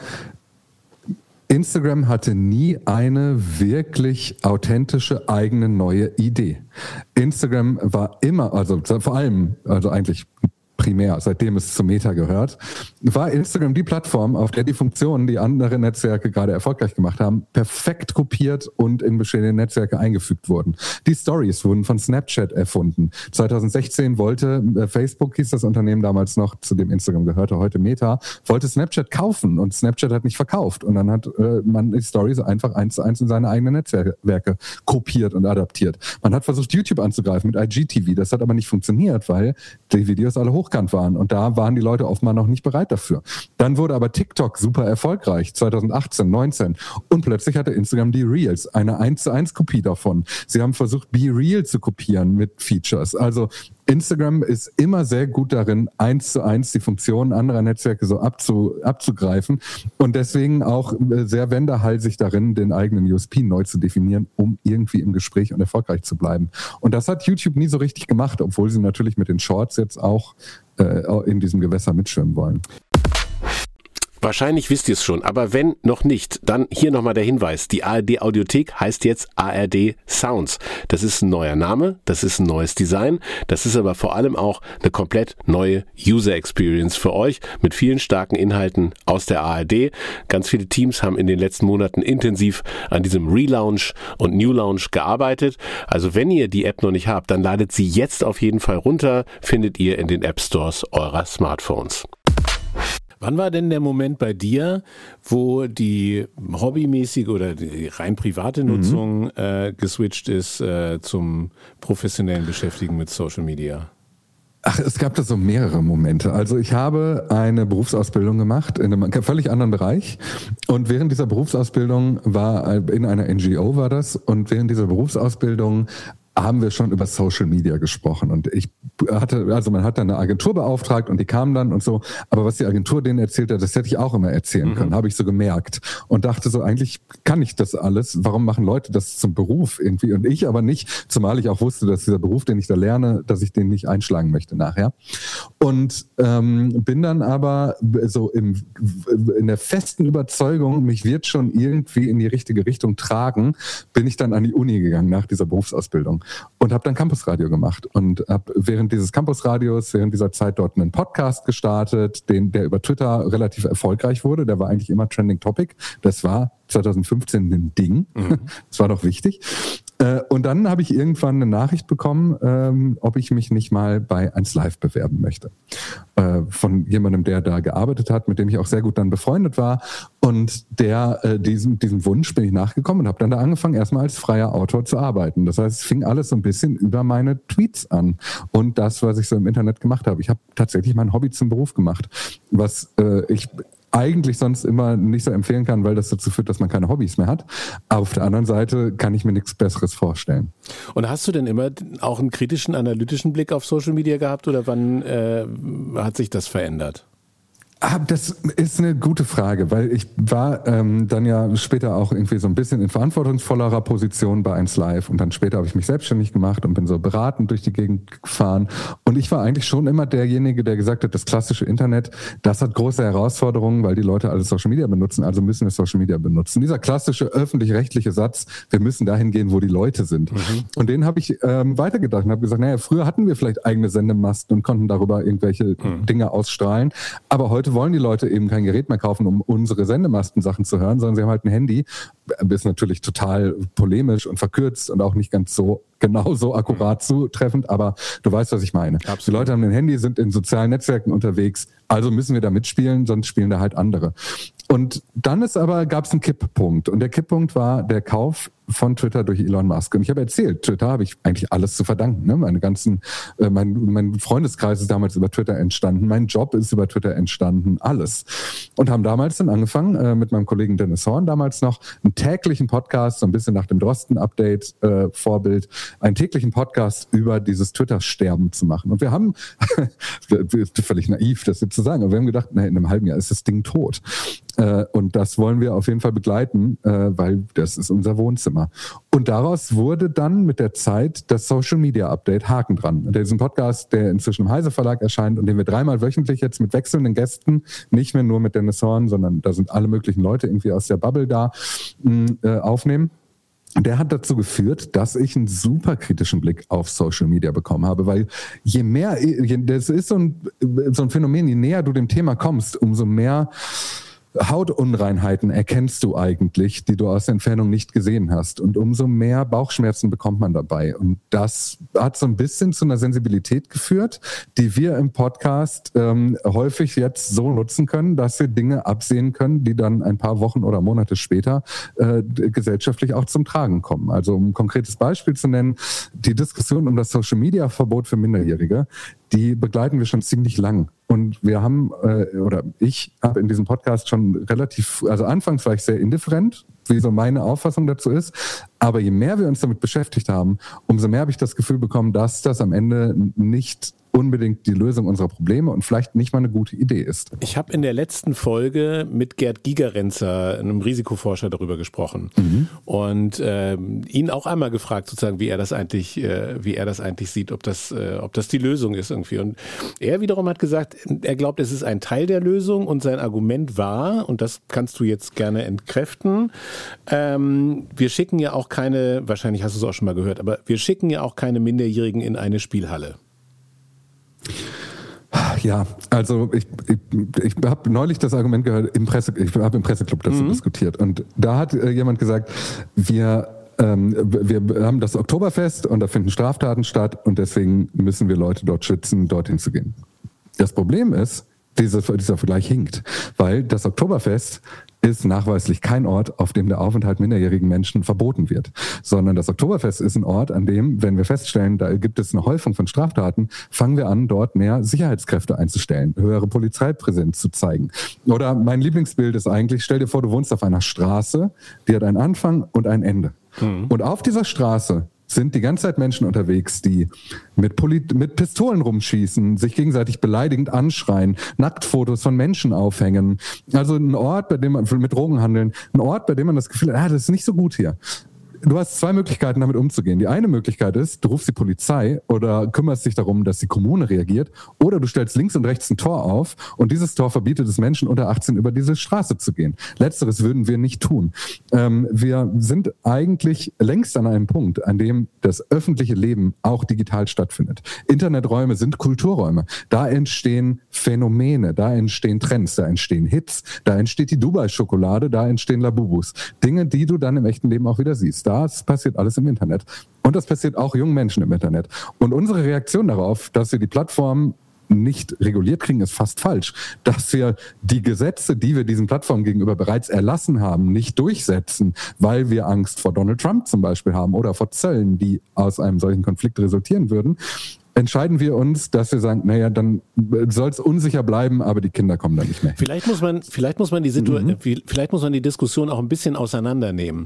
Instagram hatte nie eine wirklich authentische eigene neue Idee. Instagram war immer, also vor allem, also eigentlich primär, seitdem es zu Meta gehört, war Instagram die Plattform, auf der die Funktionen, die andere Netzwerke gerade erfolgreich gemacht haben, perfekt kopiert und in bestehende Netzwerke eingefügt wurden. Die Stories wurden von Snapchat erfunden. zwanzig sechzehn wollte äh, Facebook, hieß das Unternehmen damals noch, zu dem Instagram gehörte, heute Meta, wollte Snapchat kaufen und Snapchat hat nicht verkauft. Und dann hat äh, man die Stories einfach eins zu eins in seine eigenen Netzwerke kopiert und adaptiert. Man hat versucht, YouTube anzugreifen mit I G T V. Das hat aber nicht funktioniert, weil die Videos alle hochkant waren. Und da waren die Leute offenbar noch nicht bereit dafür. Dann wurde aber TikTok super erfolgreich, zwanzig achtzehn, neunzehn. Und plötzlich hatte Instagram die Reels, eine eins zu eins Kopie davon. Sie haben versucht, Be Real zu kopieren mit Features. Also Instagram ist immer sehr gut darin, eins zu eins die Funktionen anderer Netzwerke so abzu, abzugreifen und deswegen auch sehr wendehalsig darin, den eigenen U S P neu zu definieren, um irgendwie im Gespräch und erfolgreich zu bleiben. Und das hat YouTube nie so richtig gemacht, obwohl sie natürlich mit den Shorts jetzt auch äh, in diesem Gewässer mitschwimmen wollen. Wahrscheinlich wisst ihr es schon, aber wenn noch nicht, dann hier nochmal der Hinweis. Die A R D Audiothek heißt jetzt A R D Sounds. Das ist ein neuer Name, das ist ein neues Design, das ist aber vor allem auch eine komplett neue User Experience für euch mit vielen starken Inhalten aus der A R D. Ganz viele Teams haben in den letzten Monaten intensiv an diesem Relaunch und New Launch gearbeitet. Also wenn ihr die App noch nicht habt, dann ladet sie jetzt auf jeden Fall runter, findet ihr in den App Stores eurer Smartphones. Wann war denn der Moment bei dir, wo die hobbymäßige oder die rein private Nutzung mhm. äh, geswitcht ist äh, zum professionellen Beschäftigen mit Social Media? Ach, es gab da so mehrere Momente. Also ich habe eine Berufsausbildung gemacht in einem völlig anderen Bereich und während dieser Berufsausbildung war, in einer N G O war das, und während dieser Berufsausbildung haben wir schon über Social Media gesprochen und ich hatte, also man hat dann eine Agentur beauftragt und die kamen dann und so, aber was die Agentur denen erzählt hat, das hätte ich auch immer erzählen können, mhm. habe ich so gemerkt und dachte so, eigentlich kann ich das alles, warum machen Leute das zum Beruf irgendwie und ich aber nicht, zumal ich auch wusste, dass dieser Beruf, den ich da lerne, dass ich den nicht einschlagen möchte nachher und ähm, bin dann aber so im, in der festen Überzeugung, mich wird schon irgendwie in die richtige Richtung tragen, bin ich dann an die Uni gegangen nach dieser Berufsausbildung. Und habe dann Campusradio gemacht und habe während dieses Campusradios, während dieser Zeit dort einen Podcast gestartet, den, der über Twitter relativ erfolgreich wurde. Der war eigentlich immer Trending Topic. Das war zwanzig fünfzehn ein Ding. Mhm. Das war doch wichtig. Und dann habe ich irgendwann eine Nachricht bekommen, ob ich mich nicht mal bei eins Live bewerben möchte. Von jemandem, der da gearbeitet hat, mit dem ich auch sehr gut dann befreundet war. Und der, diesem, diesem Wunsch bin ich nachgekommen und habe dann da angefangen, erstmal als freier Autor zu arbeiten. Das heißt, es fing alles so ein bisschen über meine Tweets an und das, was ich so im Internet gemacht habe. Ich habe tatsächlich mein Hobby zum Beruf gemacht, was äh, ich eigentlich sonst immer nicht so empfehlen kann, weil das dazu führt, dass man keine Hobbys mehr hat. Aber auf der anderen Seite kann ich mir nichts Besseres vorstellen. Und hast du denn immer auch einen kritischen, analytischen Blick auf Social Media gehabt oder wann äh, hat sich das verändert? Ah, das ist eine gute Frage, weil ich war ähm, dann ja später auch irgendwie so ein bisschen in verantwortungsvollerer Position bei eins Live und dann später habe ich mich selbstständig gemacht und bin so beratend durch die Gegend gefahren und ich war eigentlich schon immer derjenige, der gesagt hat, das klassische Internet, das hat große Herausforderungen, weil die Leute alle Social Media benutzen, also müssen wir Social Media benutzen. Dieser klassische öffentlich-rechtliche Satz, wir müssen dahin gehen, wo die Leute sind. Mhm. Und den habe ich ähm, weitergedacht und habe gesagt, naja, früher hatten wir vielleicht eigene Sendemasten und konnten darüber irgendwelche mhm. Dinge ausstrahlen, aber heute wollen die Leute eben kein Gerät mehr kaufen, um unsere Sendemasten-Sachen zu hören, sondern sie haben halt ein Handy. Ist natürlich total polemisch und verkürzt und auch nicht ganz so genau so akkurat zutreffend, aber du weißt, was ich meine. Absolut. Die Leute haben ein Handy, sind in sozialen Netzwerken unterwegs, also müssen wir da mitspielen, sonst spielen da halt andere. Und dann ist aber, gab es einen Kipppunkt und der Kipppunkt war der Kauf von Twitter durch Elon Musk. Und ich habe erzählt, Twitter habe ich eigentlich alles zu verdanken. Ne? Meine ganzen, äh, mein, mein Freundeskreis ist damals über Twitter entstanden, mein Job ist über Twitter entstanden, alles. Und haben damals dann angefangen, äh, mit meinem Kollegen Dennis Horn damals noch, einen täglichen Podcast, so ein bisschen nach dem Drosten-Update äh, Vorbild, einen täglichen Podcast über dieses Twitter-Sterben zu machen. Und wir haben, völlig naiv, das jetzt zu sagen, aber wir haben gedacht, na, in einem halben Jahr ist das Ding tot. Äh, und das wollen wir auf jeden Fall begleiten, äh, weil das ist unser Wohnzimmer. Und daraus wurde dann mit der Zeit das Social Media Update Haken dran. Diesen Podcast, der inzwischen im Heise Verlag erscheint und den wir dreimal wöchentlich jetzt mit wechselnden Gästen, nicht mehr nur mit Dennis Horn, sondern da sind alle möglichen Leute irgendwie aus der Bubble da, äh, aufnehmen. der hat dazu geführt, dass ich einen super kritischen Blick auf Social Media bekommen habe, weil je mehr, je, das ist so ein, so ein Phänomen, je näher du dem Thema kommst, umso mehr Hautunreinheiten erkennst du eigentlich, die du aus der Entfernung nicht gesehen hast. Und umso mehr Bauchschmerzen bekommt man dabei. Und das hat so ein bisschen zu einer Sensibilität geführt, die wir im Podcast ähm, häufig jetzt so nutzen können, dass wir Dinge absehen können, die dann ein paar Wochen oder Monate später äh, gesellschaftlich auch zum Tragen kommen. Also um ein konkretes Beispiel zu nennen, die Diskussion um das Social-Media-Verbot für Minderjährige, die begleiten wir schon ziemlich lang. Und wir haben, äh, oder ich habe in diesem Podcast schon relativ, also anfangs war ich sehr indifferent, wie so meine Auffassung dazu ist. Aber je mehr wir uns damit beschäftigt haben, umso mehr habe ich das Gefühl bekommen, dass das am Ende nicht unbedingt die Lösung unserer Probleme und vielleicht nicht mal eine gute Idee ist. Ich habe in der letzten Folge mit Gerd Gigerenzer, einem Risikoforscher, darüber gesprochen mhm. und äh, ihn auch einmal gefragt, sozusagen, wie er das eigentlich, äh, wie er das eigentlich sieht, ob das, äh, ob das die Lösung ist irgendwie. Und er wiederum hat gesagt, er glaubt, es ist ein Teil der Lösung und sein Argument war, und das kannst du jetzt gerne entkräften, ähm, wir schicken ja auch keine, wahrscheinlich hast du es auch schon mal gehört, aber wir schicken ja auch keine Minderjährigen in eine Spielhalle. Ja, also ich, ich, ich habe neulich das Argument gehört, im Presse, ich habe im Presseclub dazu mhm. diskutiert und da hat äh, jemand gesagt, wir, ähm, wir haben das Oktoberfest und da finden Straftaten statt und deswegen müssen wir Leute dort schützen, dorthin zu gehen. Das Problem ist, Diese, dieser Vergleich hinkt, weil das Oktoberfest ist nachweislich kein Ort, auf dem der Aufenthalt minderjährigen Menschen verboten wird, sondern das Oktoberfest ist ein Ort, an dem, wenn wir feststellen, da gibt es eine Häufung von Straftaten, fangen wir an, dort mehr Sicherheitskräfte einzustellen, höhere Polizeipräsenz zu zeigen. Oder mein Lieblingsbild ist eigentlich, stell dir vor, du wohnst auf einer Straße, die hat einen Anfang und ein Ende. Mhm. Und auf dieser Straße sind die ganze Zeit Menschen unterwegs, die mit, Poli- mit Pistolen rumschießen, sich gegenseitig beleidigend anschreien, Nacktfotos von Menschen aufhängen. Also ein Ort, bei dem man mit Drogen handeln, ein Ort, bei dem man das Gefühl hat, ah, das ist nicht so gut hier. Du hast zwei Möglichkeiten, damit umzugehen. Die eine Möglichkeit ist, du rufst die Polizei oder kümmerst dich darum, dass die Kommune reagiert, oder du stellst links und rechts ein Tor auf und dieses Tor verbietet es Menschen unter achtzehn über diese Straße zu gehen. Letzteres würden wir nicht tun. Ähm, wir sind eigentlich längst an einem Punkt, an dem das öffentliche Leben auch digital stattfindet. Interneträume sind Kulturräume. Da entstehen Phänomene, da entstehen Trends, da entstehen Hits, da entsteht die Dubai-Schokolade, da entstehen Labubus. Dinge, die du dann im echten Leben auch wieder siehst. Das passiert alles im Internet. Und das passiert auch jungen Menschen im Internet. Und unsere Reaktion darauf, dass wir die Plattform nicht reguliert kriegen, ist fast falsch. Dass wir die Gesetze, die wir diesen Plattformen gegenüber bereits erlassen haben, nicht durchsetzen, weil wir Angst vor Donald Trump zum Beispiel haben oder vor Zöllen, die aus einem solchen Konflikt resultieren würden, entscheiden wir uns, dass wir sagen, naja, dann soll es unsicher bleiben, aber die Kinder kommen da nicht mehr hin. Vielleicht muss man, vielleicht muss man die Situ- mhm. vielleicht muss man die Diskussion auch ein bisschen auseinandernehmen.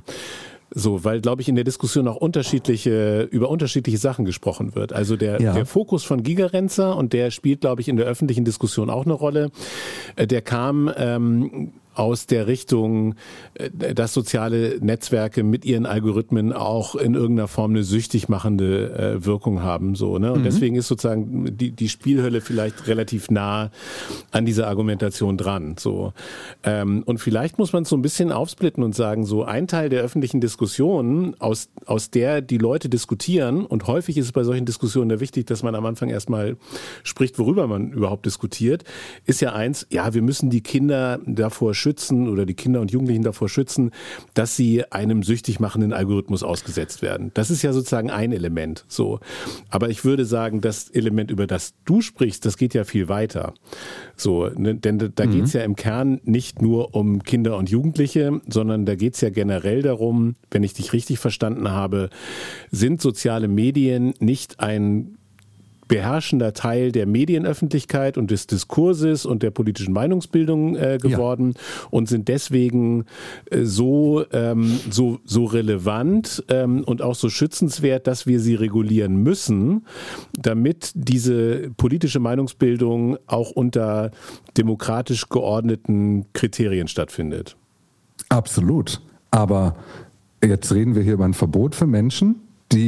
So, weil, glaube ich, in der Diskussion auch unterschiedliche, über unterschiedliche Sachen gesprochen wird. Also der, ja. der Fokus von Gigerenzer, und der spielt, glaube ich, in der öffentlichen Diskussion auch eine Rolle, der kam ähm, aus der Richtung, dass soziale Netzwerke mit ihren Algorithmen auch in irgendeiner Form eine süchtig machende äh, Wirkung haben. So, ne? Und mhm. deswegen ist sozusagen die, die Spielhölle vielleicht relativ nah an dieser Argumentation dran. So. Ähm, und vielleicht muss man es so ein bisschen aufsplitten und sagen, so ein Teil der öffentlichen Diskussion, aus, aus der die Leute diskutieren, und häufig ist es bei solchen Diskussionen ja wichtig, dass man am Anfang erstmal spricht, worüber man überhaupt diskutiert, ist ja eins, ja, wir müssen die Kinder davor schützen oder die Kinder und Jugendlichen davor schützen, dass sie einem süchtig machenden Algorithmus ausgesetzt werden. Das ist ja sozusagen ein Element. So. Aber ich würde sagen, das Element, über das du sprichst, das geht ja viel weiter. So, ne? Denn da mhm. geht es ja im Kern nicht nur um Kinder und Jugendliche, sondern da geht es ja generell darum, wenn ich dich richtig verstanden habe, sind soziale Medien nicht ein beherrschender Teil der Medienöffentlichkeit und des Diskurses und der politischen Meinungsbildung äh, geworden ja. und sind deswegen äh, so, ähm, so, so relevant ähm, und auch so schützenswert, dass wir sie regulieren müssen, damit diese politische Meinungsbildung auch unter demokratisch geordneten Kriterien stattfindet. Absolut. Aber jetzt reden wir hier über ein Verbot für Menschen, die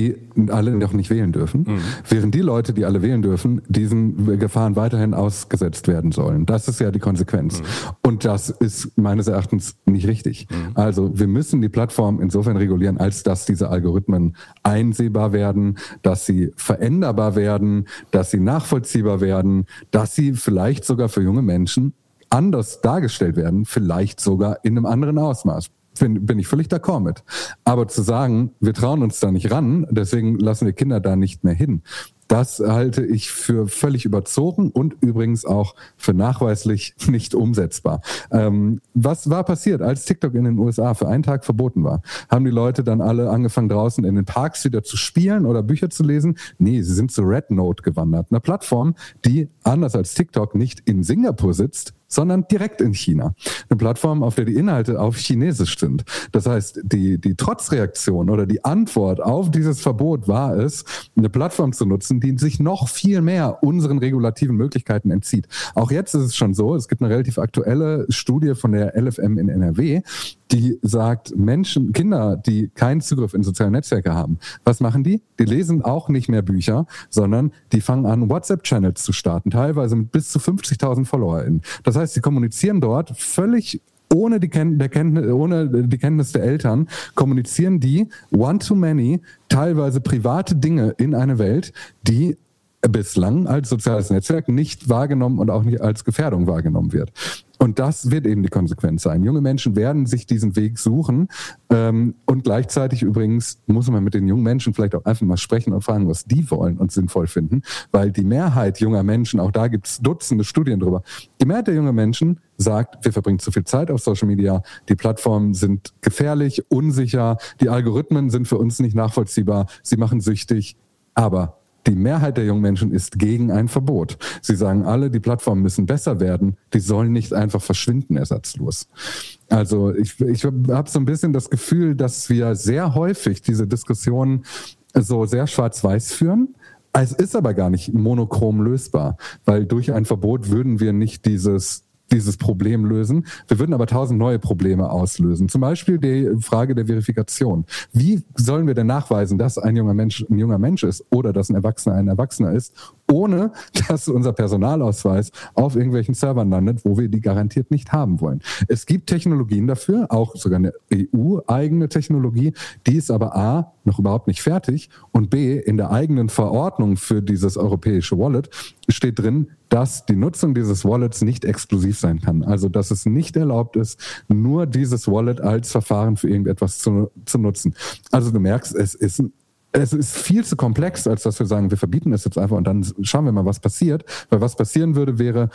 alle noch nicht wählen dürfen, mhm. während die Leute, die alle wählen dürfen, diesen Gefahren weiterhin ausgesetzt werden sollen. Das ist ja die Konsequenz. Mhm. Und das ist meines Erachtens nicht richtig. Mhm. Also wir müssen die Plattform insofern regulieren, als dass diese Algorithmen einsehbar werden, dass sie veränderbar werden, dass sie nachvollziehbar werden, dass sie vielleicht sogar für junge Menschen anders dargestellt werden, vielleicht sogar in einem anderen Ausmaß. Bin, bin ich völlig d'accord mit. Aber zu sagen, wir trauen uns da nicht ran, deswegen lassen wir Kinder da nicht mehr hin, das halte ich für völlig überzogen und übrigens auch für nachweislich nicht umsetzbar. Ähm, was war passiert, als TikTok in den U S A für einen Tag verboten war? Haben die Leute dann alle angefangen, draußen in den Parks wieder zu spielen oder Bücher zu lesen? Nee, sie sind zu RedNote gewandert. Eine Plattform, die anders als TikTok nicht in Singapur sitzt, sondern direkt in China. Eine Plattform, auf der die Inhalte auf Chinesisch sind. Das heißt, die, die Trotzreaktion oder die Antwort auf dieses Verbot war es, eine Plattform zu nutzen, die sich noch viel mehr unseren regulativen Möglichkeiten entzieht. Auch jetzt ist es schon so, es gibt eine relativ aktuelle Studie von der L F M in N R W, die sagt, Menschen, Kinder, die keinen Zugriff in soziale Netzwerke haben, was machen die? Die lesen auch nicht mehr Bücher, sondern die fangen an, WhatsApp-Channels zu starten, teilweise mit bis zu fünfzigtausend FollowerInnen. Das heißt, sie kommunizieren dort völlig ohne die, Ken- der Kenntnis, ohne die Kenntnis der Eltern, kommunizieren die one-to-many, teilweise private Dinge in eine Welt, die bislang als soziales Netzwerk nicht wahrgenommen und auch nicht als Gefährdung wahrgenommen wird. Und das wird eben die Konsequenz sein. Junge Menschen werden sich diesen Weg suchen ähm, und gleichzeitig übrigens muss man mit den jungen Menschen vielleicht auch einfach mal sprechen und fragen, was die wollen und sinnvoll finden, weil die Mehrheit junger Menschen, auch da gibt es Dutzende Studien drüber, die Mehrheit der jungen Menschen sagt, wir verbringen zu viel Zeit auf Social Media, die Plattformen sind gefährlich, unsicher, die Algorithmen sind für uns nicht nachvollziehbar, sie machen süchtig, aber die Mehrheit der jungen Menschen ist gegen ein Verbot. Sie sagen alle, die Plattformen müssen besser werden, die sollen nicht einfach verschwinden ersatzlos. Also ich, ich habe so ein bisschen das Gefühl, dass wir sehr häufig diese Diskussionen so sehr schwarz-weiß führen. Es ist aber gar nicht monochrom lösbar, weil durch ein Verbot würden wir nicht dieses dieses Problem lösen. Wir würden aber tausend neue Probleme auslösen. Zum Beispiel die Frage der Verifikation. Wie sollen wir denn nachweisen, dass ein junger Mensch ein junger Mensch ist oder dass ein Erwachsener ein Erwachsener ist, ohne dass unser Personalausweis auf irgendwelchen Servern landet, wo wir die garantiert nicht haben wollen? Es gibt Technologien dafür, auch sogar eine E U-eigene Technologie, die ist aber A, noch überhaupt nicht fertig und B, in der eigenen Verordnung für dieses europäische Wallet steht drin, dass die Nutzung dieses Wallets nicht exklusiv sein kann. Also, dass es nicht erlaubt ist, nur dieses Wallet als Verfahren für irgendetwas zu, zu nutzen. Also, du merkst, es ist ein Es ist viel zu komplex, als dass wir sagen, wir verbieten es jetzt einfach und dann schauen wir mal, was passiert. Weil was passieren würde, wäre,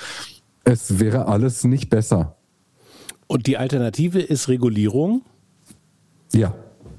es wäre alles nicht besser. Und die Alternative ist Regulierung? Ja.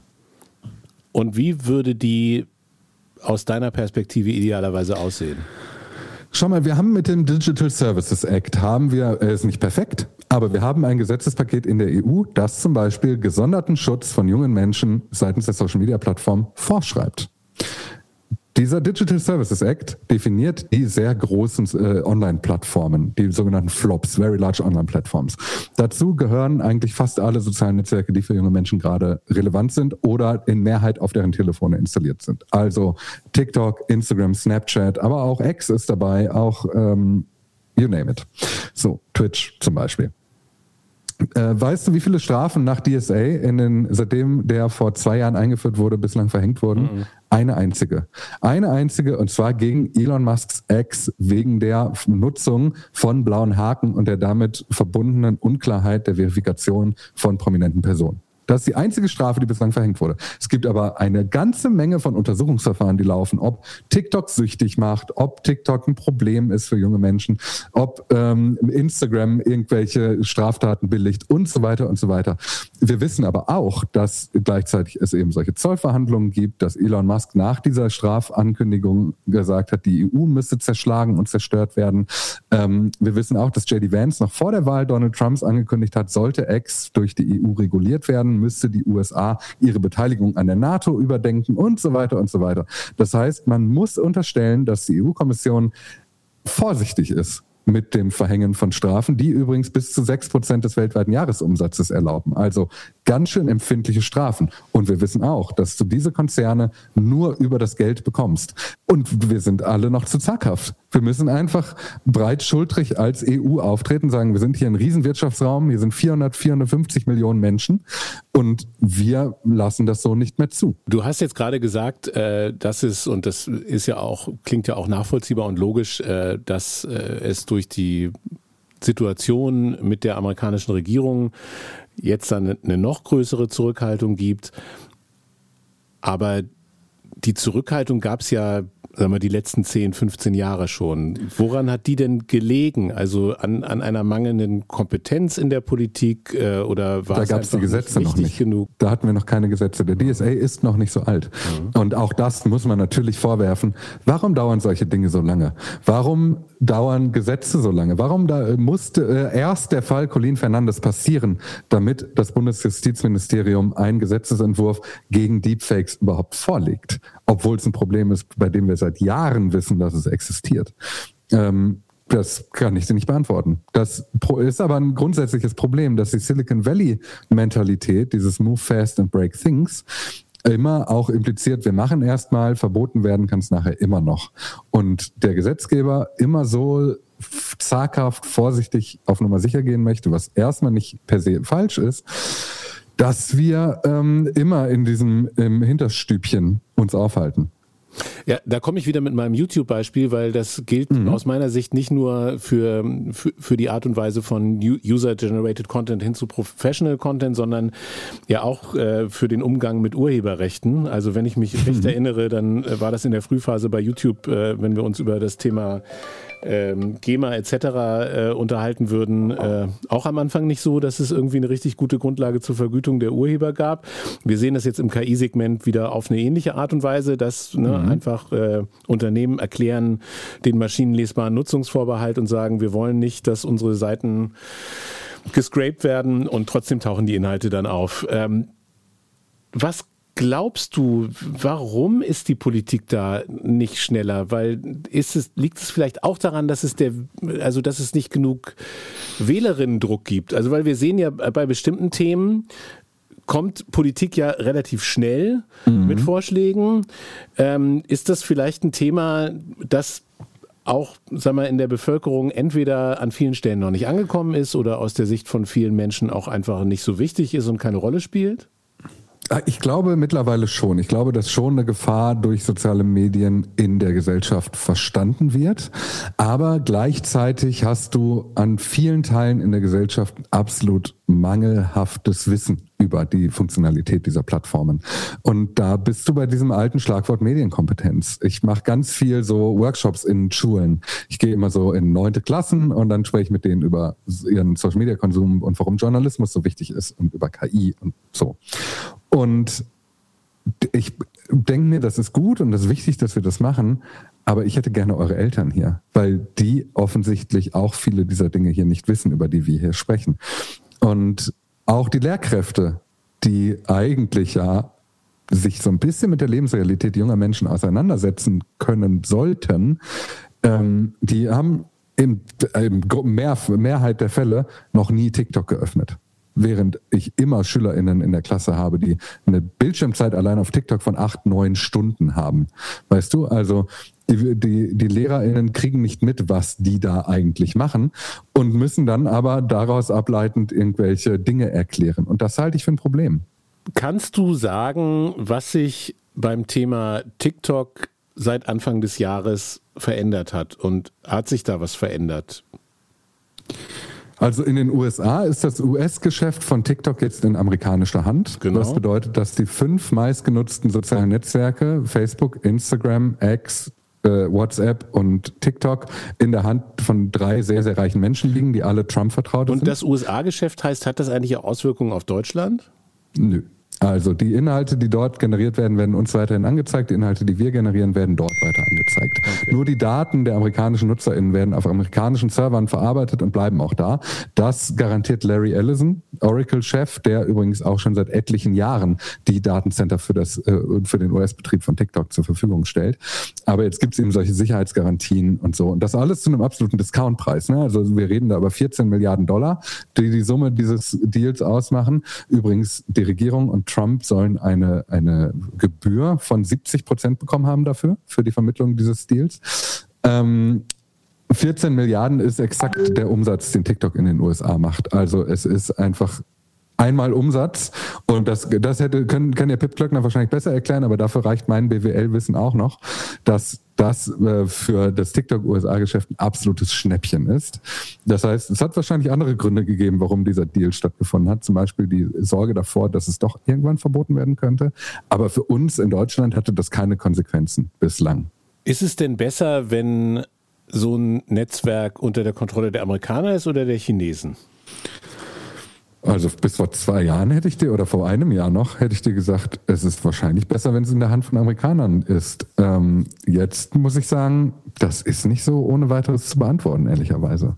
Und wie würde die aus deiner Perspektive idealerweise aussehen? Schau mal, wir haben mit dem Digital Services Act, haben wir, er ist nicht perfekt, aber wir haben ein Gesetzespaket in der E U, das zum Beispiel gesonderten Schutz von jungen Menschen seitens der Social Media Plattform vorschreibt. Dieser Digital Services Act definiert die sehr großen äh, Online-Plattformen, die sogenannten Flops, Very Large Online-Platforms. Dazu gehören eigentlich fast alle sozialen Netzwerke, die für junge Menschen gerade relevant sind oder in Mehrheit auf deren Telefone installiert sind. Also TikTok, Instagram, Snapchat, aber auch X ist dabei, auch ähm, you name it. So, Twitch zum Beispiel. Äh, weißt du, wie viele Strafen nach D S A, in den, seitdem der vor zwei Jahren eingeführt wurde, bislang verhängt wurden? Mhm. Eine einzige. Eine einzige, und zwar gegen Elon Musks Ex wegen der Nutzung von blauen Haken und der damit verbundenen Unklarheit der Verifikation von prominenten Personen. Das ist die einzige Strafe, die bislang verhängt wurde. Es gibt aber eine ganze Menge von Untersuchungsverfahren, die laufen, ob TikTok süchtig macht, ob TikTok ein Problem ist für junge Menschen, ob ähm, Instagram irgendwelche Straftaten billigt und so weiter und so weiter. Wir wissen aber auch, dass gleichzeitig es eben solche Zollverhandlungen gibt, dass Elon Musk nach dieser Strafankündigung gesagt hat, die E U müsste zerschlagen und zerstört werden. Ähm, wir wissen auch, dass J D Vance noch vor der Wahl Donald Trumps angekündigt hat, sollte X durch die E U reguliert werden, müsste die U S A ihre Beteiligung an der NATO überdenken und so weiter und so weiter. Das heißt, man muss unterstellen, dass die E U-Kommission vorsichtig ist mit dem Verhängen von Strafen, die übrigens bis zu sechs Prozent des weltweiten Jahresumsatzes erlauben. Also ganz schön empfindliche Strafen. Und wir wissen auch, dass du diese Konzerne nur über das Geld bekommst. Und wir sind alle noch zu zaghaft. Wir müssen einfach breitschultrig als E U auftreten, sagen, wir sind hier ein Riesenwirtschaftsraum, hier sind vierhundert, vierhundertfünfzig Millionen Menschen und wir lassen das so nicht mehr zu. Du hast jetzt gerade gesagt, äh, dass es, und das ist ja auch, klingt ja auch nachvollziehbar und logisch, äh, dass äh, es durch die Situation mit der amerikanischen Regierung jetzt dann eine noch größere Zurückhaltung gibt. Aber die Zurückhaltung gab es ja, sagen wir, die letzten zehn, fünfzehn Jahre schon. Woran hat die denn gelegen? Also an, an einer mangelnden Kompetenz in der Politik äh, oder war da es gab es die Gesetze nicht noch nicht genug? Da hatten wir noch keine Gesetze. Der D S A ist noch nicht so alt. Mhm. Und auch das muss man natürlich vorwerfen. Warum dauern solche Dinge so lange? Warum dauern Gesetze so lange? Warum da musste äh, erst der Fall Colin Fernandes passieren, damit das Bundesjustizministerium einen Gesetzesentwurf gegen Deepfakes überhaupt vorlegt? Obwohl es ein Problem ist, bei dem wir seit Jahren wissen, dass es existiert. Ähm, das kann ich dir nicht beantworten. Das ist aber ein grundsätzliches Problem, dass die Silicon Valley-Mentalität, dieses Move fast and break things, immer auch impliziert, wir machen erstmal, verboten werden kann es nachher immer noch. Und der Gesetzgeber immer so zaghaft, vorsichtig auf Nummer sicher gehen möchte, was erstmal nicht per se falsch ist, dass wir ähm, immer in diesem im Hinterstübchen uns aufhalten. Ja, da komme ich wieder mit meinem YouTube-Beispiel, weil das gilt mhm. aus meiner Sicht nicht nur für, für, für die Art und Weise von User-Generated Content hin zu Professional Content, sondern ja auch äh, für den Umgang mit Urheberrechten. Also wenn ich mich mhm. recht erinnere, dann äh, war das in der Frühphase bei YouTube, äh, wenn wir uns über das Thema Ähm, GEMA et cetera äh, unterhalten würden, äh, auch am Anfang nicht so, dass es irgendwie eine richtig gute Grundlage zur Vergütung der Urheber gab. Wir sehen das jetzt im K I-Segment wieder auf eine ähnliche Art und Weise, dass ne, mhm. einfach äh, Unternehmen erklären den maschinenlesbaren Nutzungsvorbehalt und sagen, wir wollen nicht, dass unsere Seiten gescraped werden und trotzdem tauchen die Inhalte dann auf. Ähm, was Glaubst du, warum ist die Politik da nicht schneller? Weil ist es, liegt es vielleicht auch daran, dass es der, also dass es nicht genug Wählerinnendruck gibt? Also weil wir sehen ja bei bestimmten Themen kommt Politik ja relativ schnell mhm. mit Vorschlägen. Ähm, ist das vielleicht ein Thema, das auch, sagen wir, in der Bevölkerung entweder an vielen Stellen noch nicht angekommen ist oder aus der Sicht von vielen Menschen auch einfach nicht so wichtig ist und keine Rolle spielt? Ich glaube mittlerweile schon. Ich glaube, dass schon eine Gefahr durch soziale Medien in der Gesellschaft verstanden wird. Aber gleichzeitig hast du an vielen Teilen in der Gesellschaft absolut mangelhaftes Wissen über die Funktionalität dieser Plattformen. Und da bist du bei diesem alten Schlagwort Medienkompetenz. Ich mache ganz viel so Workshops in Schulen. Ich gehe immer so in neunte Klassen und dann spreche ich mit denen über ihren Social-Media-Konsum und warum Journalismus so wichtig ist und über K I und so. Und ich denke mir, das ist gut und das ist wichtig, dass wir das machen, aber ich hätte gerne eure Eltern hier, weil die offensichtlich auch viele dieser Dinge hier nicht wissen, über die wir hier sprechen. Und auch die Lehrkräfte, die eigentlich ja sich so ein bisschen mit der Lebensrealität junger Menschen auseinandersetzen können sollten, ähm, die haben in, in mehr, Mehrheit der Fälle noch nie TikTok geöffnet. Während ich immer SchülerInnen in der Klasse habe, die eine Bildschirmzeit allein auf TikTok von acht, neun Stunden haben. Weißt du, also die, die, die LehrerInnen kriegen nicht mit, was die da eigentlich machen und müssen dann aber daraus ableitend irgendwelche Dinge erklären. Und das halte ich für ein Problem. Kannst du sagen, was sich beim Thema TikTok seit Anfang des Jahres verändert hat? Und hat sich da was verändert? Also in den U S A ist das U S-Geschäft von TikTok jetzt in amerikanischer Hand. Genau. Das bedeutet, dass die fünf meistgenutzten sozialen Netzwerke, Facebook, Instagram, X, äh, WhatsApp und TikTok, in der Hand von drei sehr, sehr reichen Menschen liegen, die alle Trump vertraut sind. Und das U S A-Geschäft heißt, hat das eigentlich auch Auswirkungen auf Deutschland? Nö. Also die Inhalte, die dort generiert werden, werden uns weiterhin angezeigt. Die Inhalte, die wir generieren, werden dort weiter angezeigt. Okay. Nur die Daten der amerikanischen NutzerInnen werden auf amerikanischen Servern verarbeitet und bleiben auch da. Das garantiert Larry Ellison, Oracle-Chef, der übrigens auch schon seit etlichen Jahren die Datencenter für das äh, für den U S-Betrieb von TikTok zur Verfügung stellt. Aber jetzt gibt es eben solche Sicherheitsgarantien und so. Und das alles zu einem absoluten Discountpreis. Ne? Also wir reden da über vierzehn Milliarden Dollar, die die Summe dieses Deals ausmachen. Übrigens, die Regierung und Trump sollen eine, eine Gebühr von siebzig Prozent bekommen haben dafür, für die Vermittlung dieses Deals. Ähm, vierzehn Milliarden ist exakt der Umsatz, den TikTok in den U S A macht. Also es ist einfach einmal Umsatz und das, das hätte, können, kann ja Pip Klöckner wahrscheinlich besser erklären, aber dafür reicht mein B W L-Wissen auch noch, dass das äh, für das TikTok-U S A-Geschäft ein absolutes Schnäppchen ist. Das heißt, es hat wahrscheinlich andere Gründe gegeben, warum dieser Deal stattgefunden hat. Zum Beispiel die Sorge davor, dass es doch irgendwann verboten werden könnte. Aber für uns in Deutschland hatte das keine Konsequenzen bislang. Ist es denn besser, wenn so ein Netzwerk unter der Kontrolle der Amerikaner ist oder der Chinesen? Also bis vor zwei Jahren hätte ich dir, oder vor einem Jahr noch, hätte ich dir gesagt, es ist wahrscheinlich besser, wenn es in der Hand von Amerikanern ist. Ähm, jetzt muss ich sagen, das ist nicht so ohne weiteres zu beantworten, ehrlicherweise.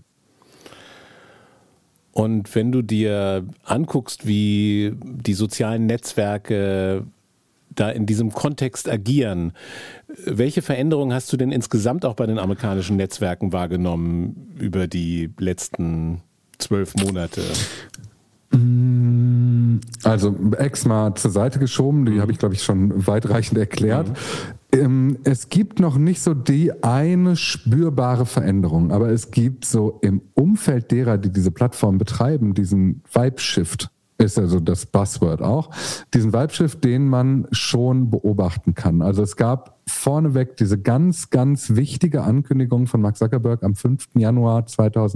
Und wenn du dir anguckst, wie die sozialen Netzwerke da in diesem Kontext agieren, welche Veränderungen hast du denn insgesamt auch bei den amerikanischen Netzwerken wahrgenommen über die letzten zwölf Monate? Also X mal zur Seite geschoben, die habe ich, glaube ich, schon weitreichend erklärt. Mhm. Es gibt noch nicht so die eine spürbare Veränderung, aber es gibt so im Umfeld derer, die diese Plattform betreiben, diesen Vibe-Shift, ist also das Buzzword auch, diesen Vibe-Shift, den man schon beobachten kann. Also es gab vorneweg diese ganz, ganz wichtige Ankündigung von Mark Zuckerberg am fünften Januar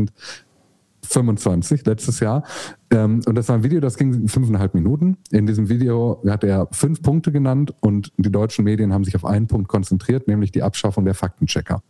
zweitausendfünfundzwanzig, letztes Jahr. Und das war ein Video, das ging fünfeinhalb Minuten. In diesem Video hat er fünf Punkte genannt und die deutschen Medien haben sich auf einen Punkt konzentriert, nämlich die Abschaffung der Faktenchecker.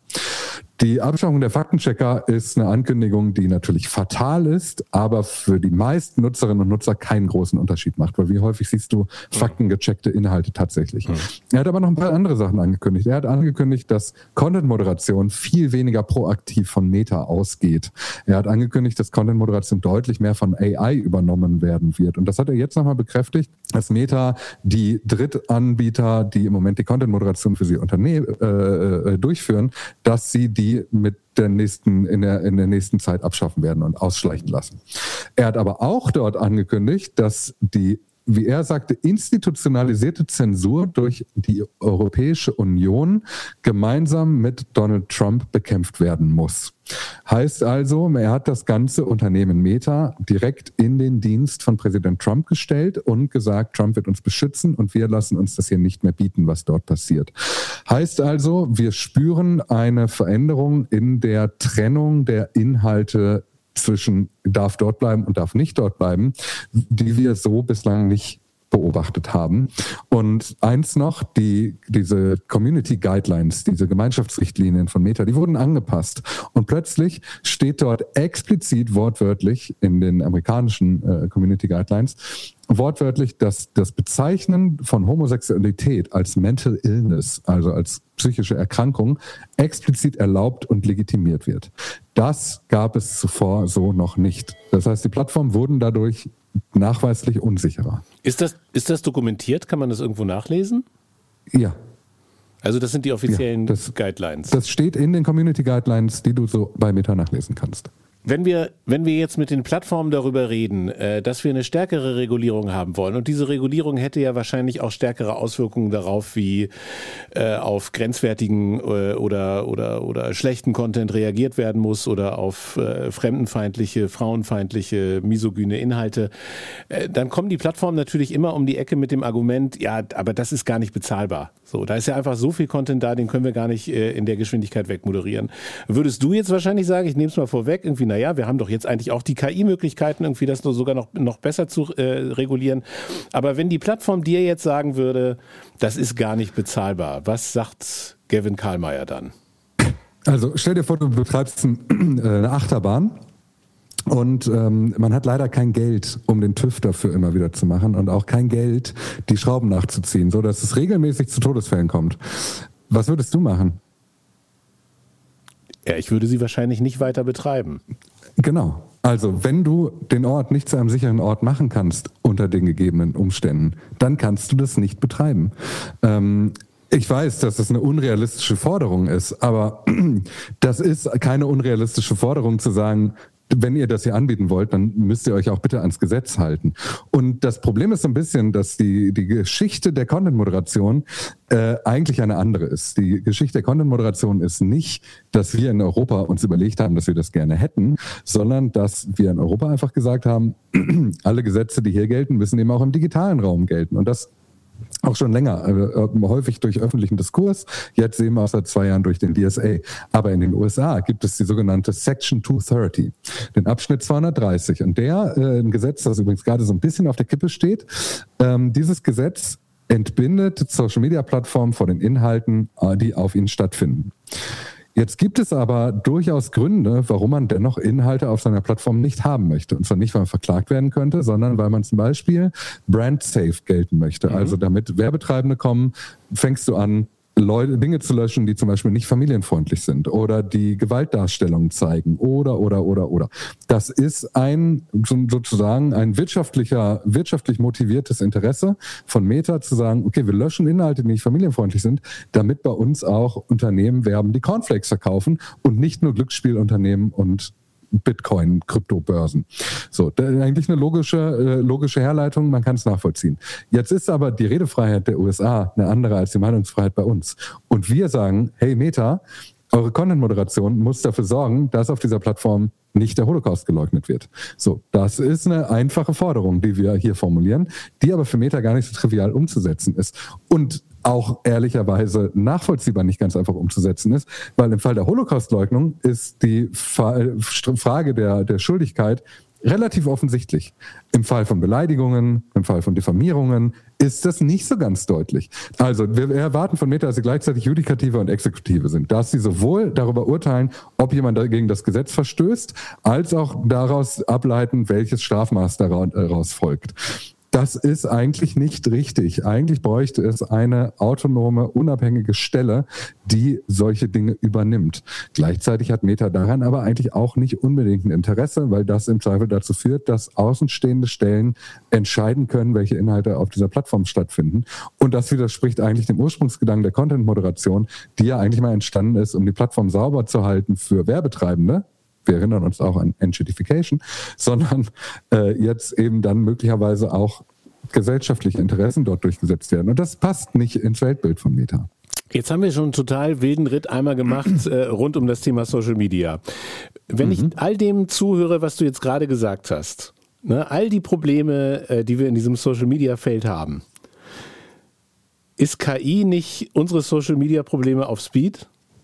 Die Abschaffung der Faktenchecker ist eine Ankündigung, die natürlich fatal ist, aber für die meisten Nutzerinnen und Nutzer keinen großen Unterschied macht, weil wie häufig siehst du faktengecheckte Inhalte tatsächlich. Mhm. Er hat aber noch ein paar andere Sachen angekündigt. Er hat angekündigt, dass Content-Moderation viel weniger proaktiv von Meta ausgeht. Er hat angekündigt, dass Content-Moderation deutlich mehr von A I übernommen werden wird. Und das hat er jetzt nochmal bekräftigt, dass Meta die Drittanbieter, die im Moment die Content-Moderation für sie unternehmen, äh, durchführen, dass sie die mit der nächsten, in der, in der nächsten Zeit abschaffen werden und ausschleichen lassen. Er hat aber auch dort angekündigt, dass die, wie er sagte, institutionalisierte Zensur durch die Europäische Union gemeinsam mit Donald Trump bekämpft werden muss. Heißt also, er hat das ganze Unternehmen Meta direkt in den Dienst von Präsident Trump gestellt und gesagt, Trump wird uns beschützen und wir lassen uns das hier nicht mehr bieten, was dort passiert. Heißt also, wir spüren eine Veränderung in der Trennung der Inhalte zwischen darf dort bleiben und darf nicht dort bleiben, die wir so bislang nicht beobachtet haben. Und eins noch, die, diese Community Guidelines, diese Gemeinschaftsrichtlinien von Meta, die wurden angepasst. Und plötzlich steht dort explizit wortwörtlich in den amerikanischen äh, Community Guidelines wortwörtlich, dass das Bezeichnen von Homosexualität als Mental Illness, also als psychische Erkrankung, explizit erlaubt und legitimiert wird. Das gab es zuvor so noch nicht. Das heißt, die Plattformen wurden dadurch nachweislich unsicherer. Ist das, ist das dokumentiert? Kann man das irgendwo nachlesen? Ja. Also das sind die offiziellen ja, das, Guidelines? Das steht in den Community Guidelines, die du so bei Meta nachlesen kannst. Wenn wir, wenn wir jetzt mit den Plattformen darüber reden, äh, dass wir eine stärkere Regulierung haben wollen, und diese Regulierung hätte ja wahrscheinlich auch stärkere Auswirkungen darauf, wie äh, auf grenzwertigen äh, oder, oder, oder schlechten Content reagiert werden muss oder auf äh, fremdenfeindliche, frauenfeindliche, misogyne Inhalte, äh, dann kommen die Plattformen natürlich immer um die Ecke mit dem Argument, ja, aber das ist gar nicht bezahlbar. So, da ist ja einfach so viel Content da, den können wir gar nicht äh, in der Geschwindigkeit wegmoderieren. Würdest du jetzt wahrscheinlich sagen, ich nehme es mal vorweg, irgendwie, naja, wir haben doch jetzt eigentlich auch die K I-Möglichkeiten, irgendwie das sogar noch, noch besser zu äh, regulieren. Aber wenn die Plattform dir jetzt sagen würde, das ist gar nicht bezahlbar, was sagt Gavin Karlmeyer dann? Also stell dir vor, du betreibst ein, äh, eine Achterbahn Und ähm, man hat leider kein Geld, um den TÜV dafür immer wieder zu machen und auch kein Geld, die Schrauben nachzuziehen, so dass es regelmäßig zu Todesfällen kommt. Was würdest du machen? Ja, ich würde sie wahrscheinlich nicht weiter betreiben. Genau. Also, wenn du den Ort nicht zu einem sicheren Ort machen kannst unter den gegebenen Umständen, dann kannst du das nicht betreiben. Ähm, Ich weiß, dass das eine unrealistische Forderung ist, aber das ist keine unrealistische Forderung zu sagen, wenn ihr das hier anbieten wollt, dann müsst ihr euch auch bitte ans Gesetz halten. Und das Problem ist so ein bisschen, dass die, die Geschichte der Content-Moderation äh, eigentlich eine andere ist. Die Geschichte der Content-Moderation ist nicht, dass wir in Europa uns überlegt haben, dass wir das gerne hätten, sondern dass wir in Europa einfach gesagt haben, alle Gesetze, die hier gelten, müssen eben auch im digitalen Raum gelten. Und das auch schon länger, äh, häufig durch öffentlichen Diskurs, jetzt sehen wir auch seit zwei Jahren durch den D S A. Aber in den U S A gibt es die sogenannte Section zweihundertdreißig, den Abschnitt zweihundertdreißig. Und der, äh, ein Gesetz, das übrigens gerade so ein bisschen auf der Kippe steht, ähm, dieses Gesetz entbindet Social-Media-Plattformen vor den Inhalten, äh, die auf ihnen stattfinden. Jetzt gibt es aber durchaus Gründe, warum man dennoch Inhalte auf seiner Plattform nicht haben möchte. Und zwar nicht, weil man verklagt werden könnte, sondern weil man zum Beispiel brand-safe gelten möchte. Mhm. Also damit Werbetreibende kommen, fängst du an, Leute, Dinge zu löschen, die zum Beispiel nicht familienfreundlich sind oder die Gewaltdarstellungen zeigen oder, oder, oder, oder. Das ist ein, sozusagen ein wirtschaftlicher, wirtschaftlich motiviertes Interesse von Meta zu sagen, okay, wir löschen Inhalte, die nicht familienfreundlich sind, damit bei uns auch Unternehmen werben, die Cornflakes verkaufen und nicht nur Glücksspielunternehmen und Bitcoin, Kryptobörsen. So, eigentlich eine logische, äh, logische Herleitung, man kann es nachvollziehen. Jetzt ist aber die Redefreiheit der U S A eine andere als die Meinungsfreiheit bei uns. Und wir sagen, hey Meta, eure Content-Moderation muss dafür sorgen, dass auf dieser Plattform nicht der Holocaust geleugnet wird. So, das ist eine einfache Forderung, die wir hier formulieren, die aber für Meta gar nicht so trivial umzusetzen ist. Und auch ehrlicherweise nachvollziehbar nicht ganz einfach umzusetzen ist, weil im Fall der Holocaust-Leugnung ist die Frage der, der Schuldigkeit relativ offensichtlich. Im Fall von Beleidigungen, im Fall von Diffamierungen ist das nicht so ganz deutlich. Also wir erwarten von Meta, dass sie gleichzeitig Judikative und Exekutive sind, dass sie sowohl darüber urteilen, ob jemand gegen das Gesetz verstößt, als auch daraus ableiten, welches Strafmaß daraus folgt. Das ist eigentlich nicht richtig. Eigentlich bräuchte es eine autonome, unabhängige Stelle, die solche Dinge übernimmt. Gleichzeitig hat Meta daran aber eigentlich auch nicht unbedingt ein Interesse, weil das im Zweifel dazu führt, dass außenstehende Stellen entscheiden können, welche Inhalte auf dieser Plattform stattfinden. Und das widerspricht eigentlich dem Ursprungsgedanken der Content-Moderation, die ja eigentlich mal entstanden ist, um die Plattform sauber zu halten für Werbetreibende. Wir erinnern uns auch an Entitification, sondern äh, jetzt eben dann möglicherweise auch gesellschaftliche Interessen dort durchgesetzt werden. Und das passt nicht ins Weltbild von Meta. Jetzt haben wir schon einen total wilden Ritt einmal gemacht äh, rund um das Thema Social Media. Wenn mhm. ich all dem zuhöre, was du jetzt gerade gesagt hast, ne, all die Probleme, äh, die wir in diesem Social Media Feld haben, ist K I nicht unsere Social Media Probleme auf Speed?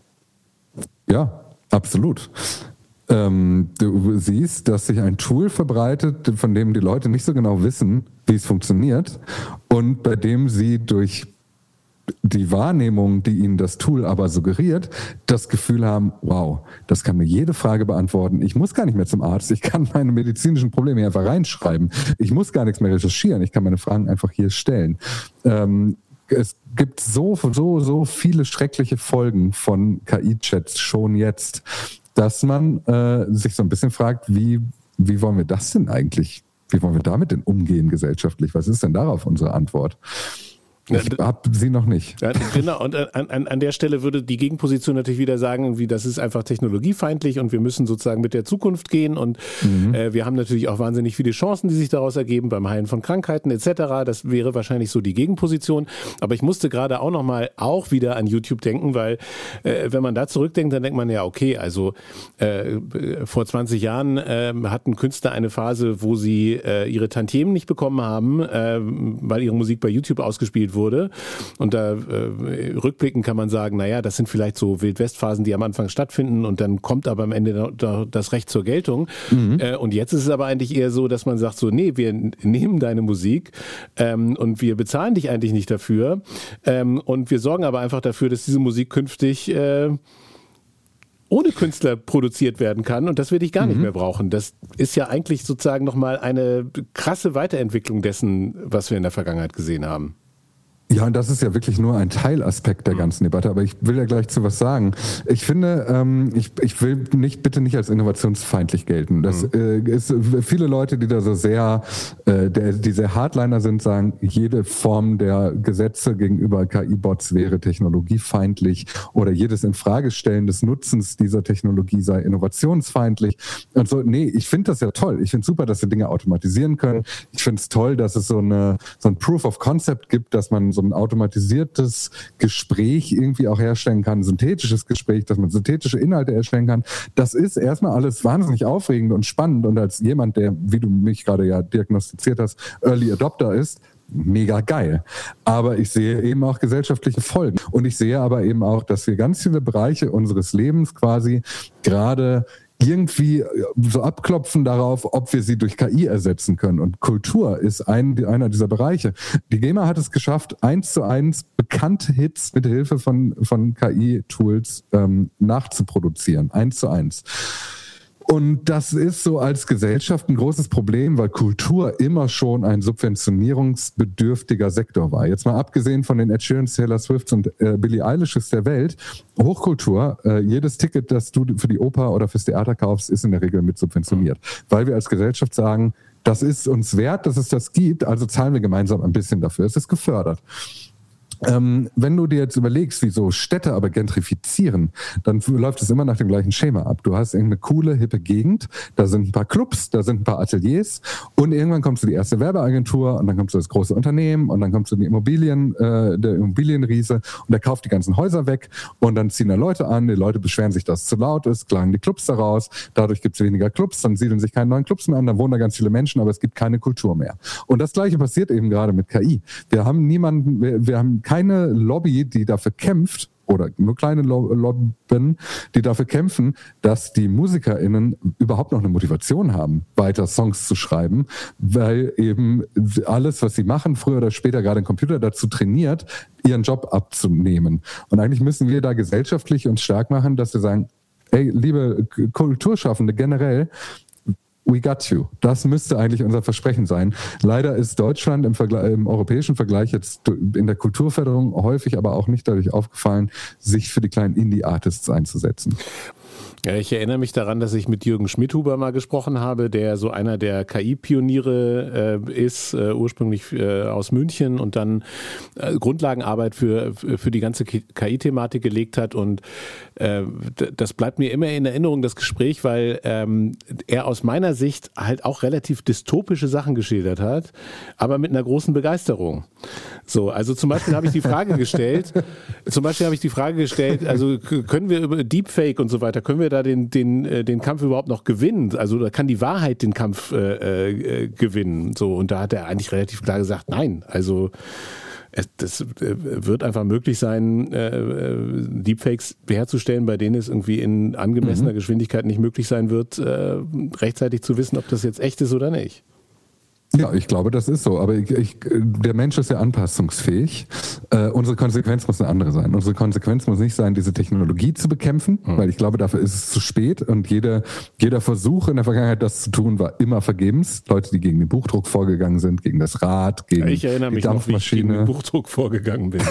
Ja, absolut. Ähm, du siehst, dass sich ein Tool verbreitet, von dem die Leute nicht so genau wissen, wie es funktioniert und bei dem sie durch die Wahrnehmung, die ihnen das Tool aber suggeriert, das Gefühl haben, wow, das kann mir jede Frage beantworten. Ich muss gar nicht mehr zum Arzt. Ich kann meine medizinischen Probleme hier einfach reinschreiben. Ich muss gar nichts mehr recherchieren. Ich kann meine Fragen einfach hier stellen. Ähm, Es gibt so, so, so viele schreckliche Folgen von K I-Chats schon jetzt, dass man äh, sich so ein bisschen fragt, wie, wie wollen wir das denn eigentlich, wie wollen wir damit denn umgehen gesellschaftlich? Was ist denn darauf unsere Antwort? Ich habe sie noch nicht. Ja, genau, und an, an, an der Stelle würde die Gegenposition natürlich wieder sagen, wie das ist einfach technologiefeindlich und wir müssen sozusagen mit der Zukunft gehen und mhm. äh, wir haben natürlich auch wahnsinnig viele Chancen, die sich daraus ergeben beim Heilen von Krankheiten et cetera. Das wäre wahrscheinlich so die Gegenposition. Aber ich musste gerade auch nochmal auch wieder an YouTube denken, weil äh, wenn man da zurückdenkt, dann denkt man ja, okay, also äh, vor zwanzig Jahren äh, hatten Künstler eine Phase, wo sie äh, ihre Tantiemen nicht bekommen haben, äh, weil ihre Musik bei YouTube ausgespielt wurde. wurde. Und da äh, rückblickend kann man sagen, naja, das sind vielleicht so Wildwestphasen, die am Anfang stattfinden und dann kommt aber am Ende da, das Recht zur Geltung. Mhm. Äh, und jetzt ist es aber eigentlich eher so, dass man sagt so, nee, wir nehmen deine Musik ähm, und wir bezahlen dich eigentlich nicht dafür ähm, und wir sorgen aber einfach dafür, dass diese Musik künftig äh, ohne Künstler produziert werden kann und dass wir dich gar mhm. nicht mehr brauchen. Das ist ja eigentlich sozusagen nochmal eine krasse Weiterentwicklung dessen, was wir in der Vergangenheit gesehen haben. Ja, und das ist ja wirklich nur ein Teilaspekt der ganzen Debatte, aber ich will ja gleich zu was sagen. Ich finde, ähm, ich, ich will nicht bitte nicht als innovationsfeindlich gelten. Das mhm. äh, ist viele Leute, die da so sehr, äh, der, die sehr Hardliner sind, sagen, jede Form der Gesetze gegenüber K I-Bots wäre technologiefeindlich oder jedes Infragestellen des Nutzens dieser Technologie sei innovationsfeindlich. Und so, nee, ich finde das ja toll. Ich finde super, dass wir Dinge automatisieren können. Ich finde es toll, dass es so eine so ein Proof of Concept gibt, dass man so ein automatisiertes Gespräch irgendwie auch herstellen kann, ein synthetisches Gespräch, dass man synthetische Inhalte erstellen kann. Das ist erstmal alles wahnsinnig aufregend und spannend und als jemand, der, wie du mich gerade ja diagnostiziert hast, Early Adopter ist, mega geil. Aber ich sehe eben auch gesellschaftliche Folgen und ich sehe aber eben auch, dass wir ganz viele Bereiche unseres Lebens quasi gerade irgendwie so abklopfen darauf, ob wir sie durch K I ersetzen können. Und Kultur ist ein, einer dieser Bereiche. Die GEMA hat es geschafft, eins zu eins bekannte Hits mit Hilfe von, von K I-Tools ähm, nachzuproduzieren. Eins zu eins. Und das ist so als Gesellschaft ein großes Problem, weil Kultur immer schon ein subventionierungsbedürftiger Sektor war. Jetzt mal abgesehen von den Ed Sheeran, Taylor Swift und äh, Billie Eilishes der Welt. Hochkultur, äh, jedes Ticket, das du für die Oper oder fürs Theater kaufst, ist in der Regel mit subventioniert. Weil wir als Gesellschaft sagen, das ist uns wert, dass es das gibt, also zahlen wir gemeinsam ein bisschen dafür. Es ist gefördert. Ähm, wenn du dir jetzt überlegst, wie so Städte aber gentrifizieren, dann läuft es immer nach dem gleichen Schema ab. Du hast irgendeine coole, hippe Gegend, da sind ein paar Clubs, da sind ein paar Ateliers und irgendwann kommst du die erste Werbeagentur und dann kommst du das große Unternehmen und dann kommst du die Immobilien, äh, der Immobilienriese und der kauft die ganzen Häuser weg und dann ziehen da Leute an, die Leute beschweren sich, dass es zu laut ist, klagen die Clubs daraus, dadurch gibt es weniger Clubs, dann siedeln sich keine neuen Clubs mehr an, dann wohnen da ganz viele Menschen, aber es gibt keine Kultur mehr. Und das Gleiche passiert eben gerade mit K I. Wir haben niemanden, wir, wir haben keine Lobby, die dafür kämpft, oder nur kleine Lobbyen, die dafür kämpfen, dass die MusikerInnen überhaupt noch eine Motivation haben, weiter Songs zu schreiben, weil eben alles, was sie machen, früher oder später gerade ein Computer dazu trainiert, ihren Job abzunehmen. Und eigentlich müssen wir da gesellschaftlich uns stark machen, dass wir sagen, ey, liebe Kulturschaffende generell, we got you. Das müsste eigentlich unser Versprechen sein. Leider ist Deutschland im, Vergleich, im europäischen Vergleich jetzt in der Kulturförderung häufig aber auch nicht dadurch aufgefallen, sich für die kleinen Indie-Artists einzusetzen. Ja, ich erinnere mich daran, dass ich mit Jürgen Schmidhuber mal gesprochen habe, der so einer der K I-Pioniere äh, ist, äh, ursprünglich äh, aus München und dann äh, Grundlagenarbeit für, für die ganze K I-Thematik gelegt hat. Und äh, das bleibt mir immer in Erinnerung, das Gespräch, weil ähm, er aus meiner Sicht halt auch relativ dystopische Sachen geschildert hat, aber mit einer großen Begeisterung. So, also zum Beispiel habe ich die Frage gestellt, zum Beispiel habe ich die Frage gestellt, also können wir über Deepfake und so weiter, können wir da den, den, den Kampf überhaupt noch gewinnen? Also da kann die Wahrheit den Kampf äh, äh, gewinnen. So, und da hat er eigentlich relativ klar gesagt, nein. Also es, das äh, wird einfach möglich sein, äh, Deepfakes herzustellen, bei denen es irgendwie in angemessener mhm. Geschwindigkeit nicht möglich sein wird, äh, rechtzeitig zu wissen, ob das jetzt echt ist oder nicht. Ja, ich glaube, das ist so. Aber ich, ich, der Mensch ist ja anpassungsfähig. Äh, unsere Konsequenz muss eine andere sein. Unsere Konsequenz muss nicht sein, diese Technologie zu bekämpfen, mhm. weil ich glaube, dafür ist es zu spät. Und jeder, jeder Versuch in der Vergangenheit, das zu tun, war immer vergebens. Leute, die gegen den Buchdruck vorgegangen sind, gegen das Rad, gegen ich erinnere die mich Dampfmaschine. Noch, wie ich gegen den Buchdruck vorgegangen bin.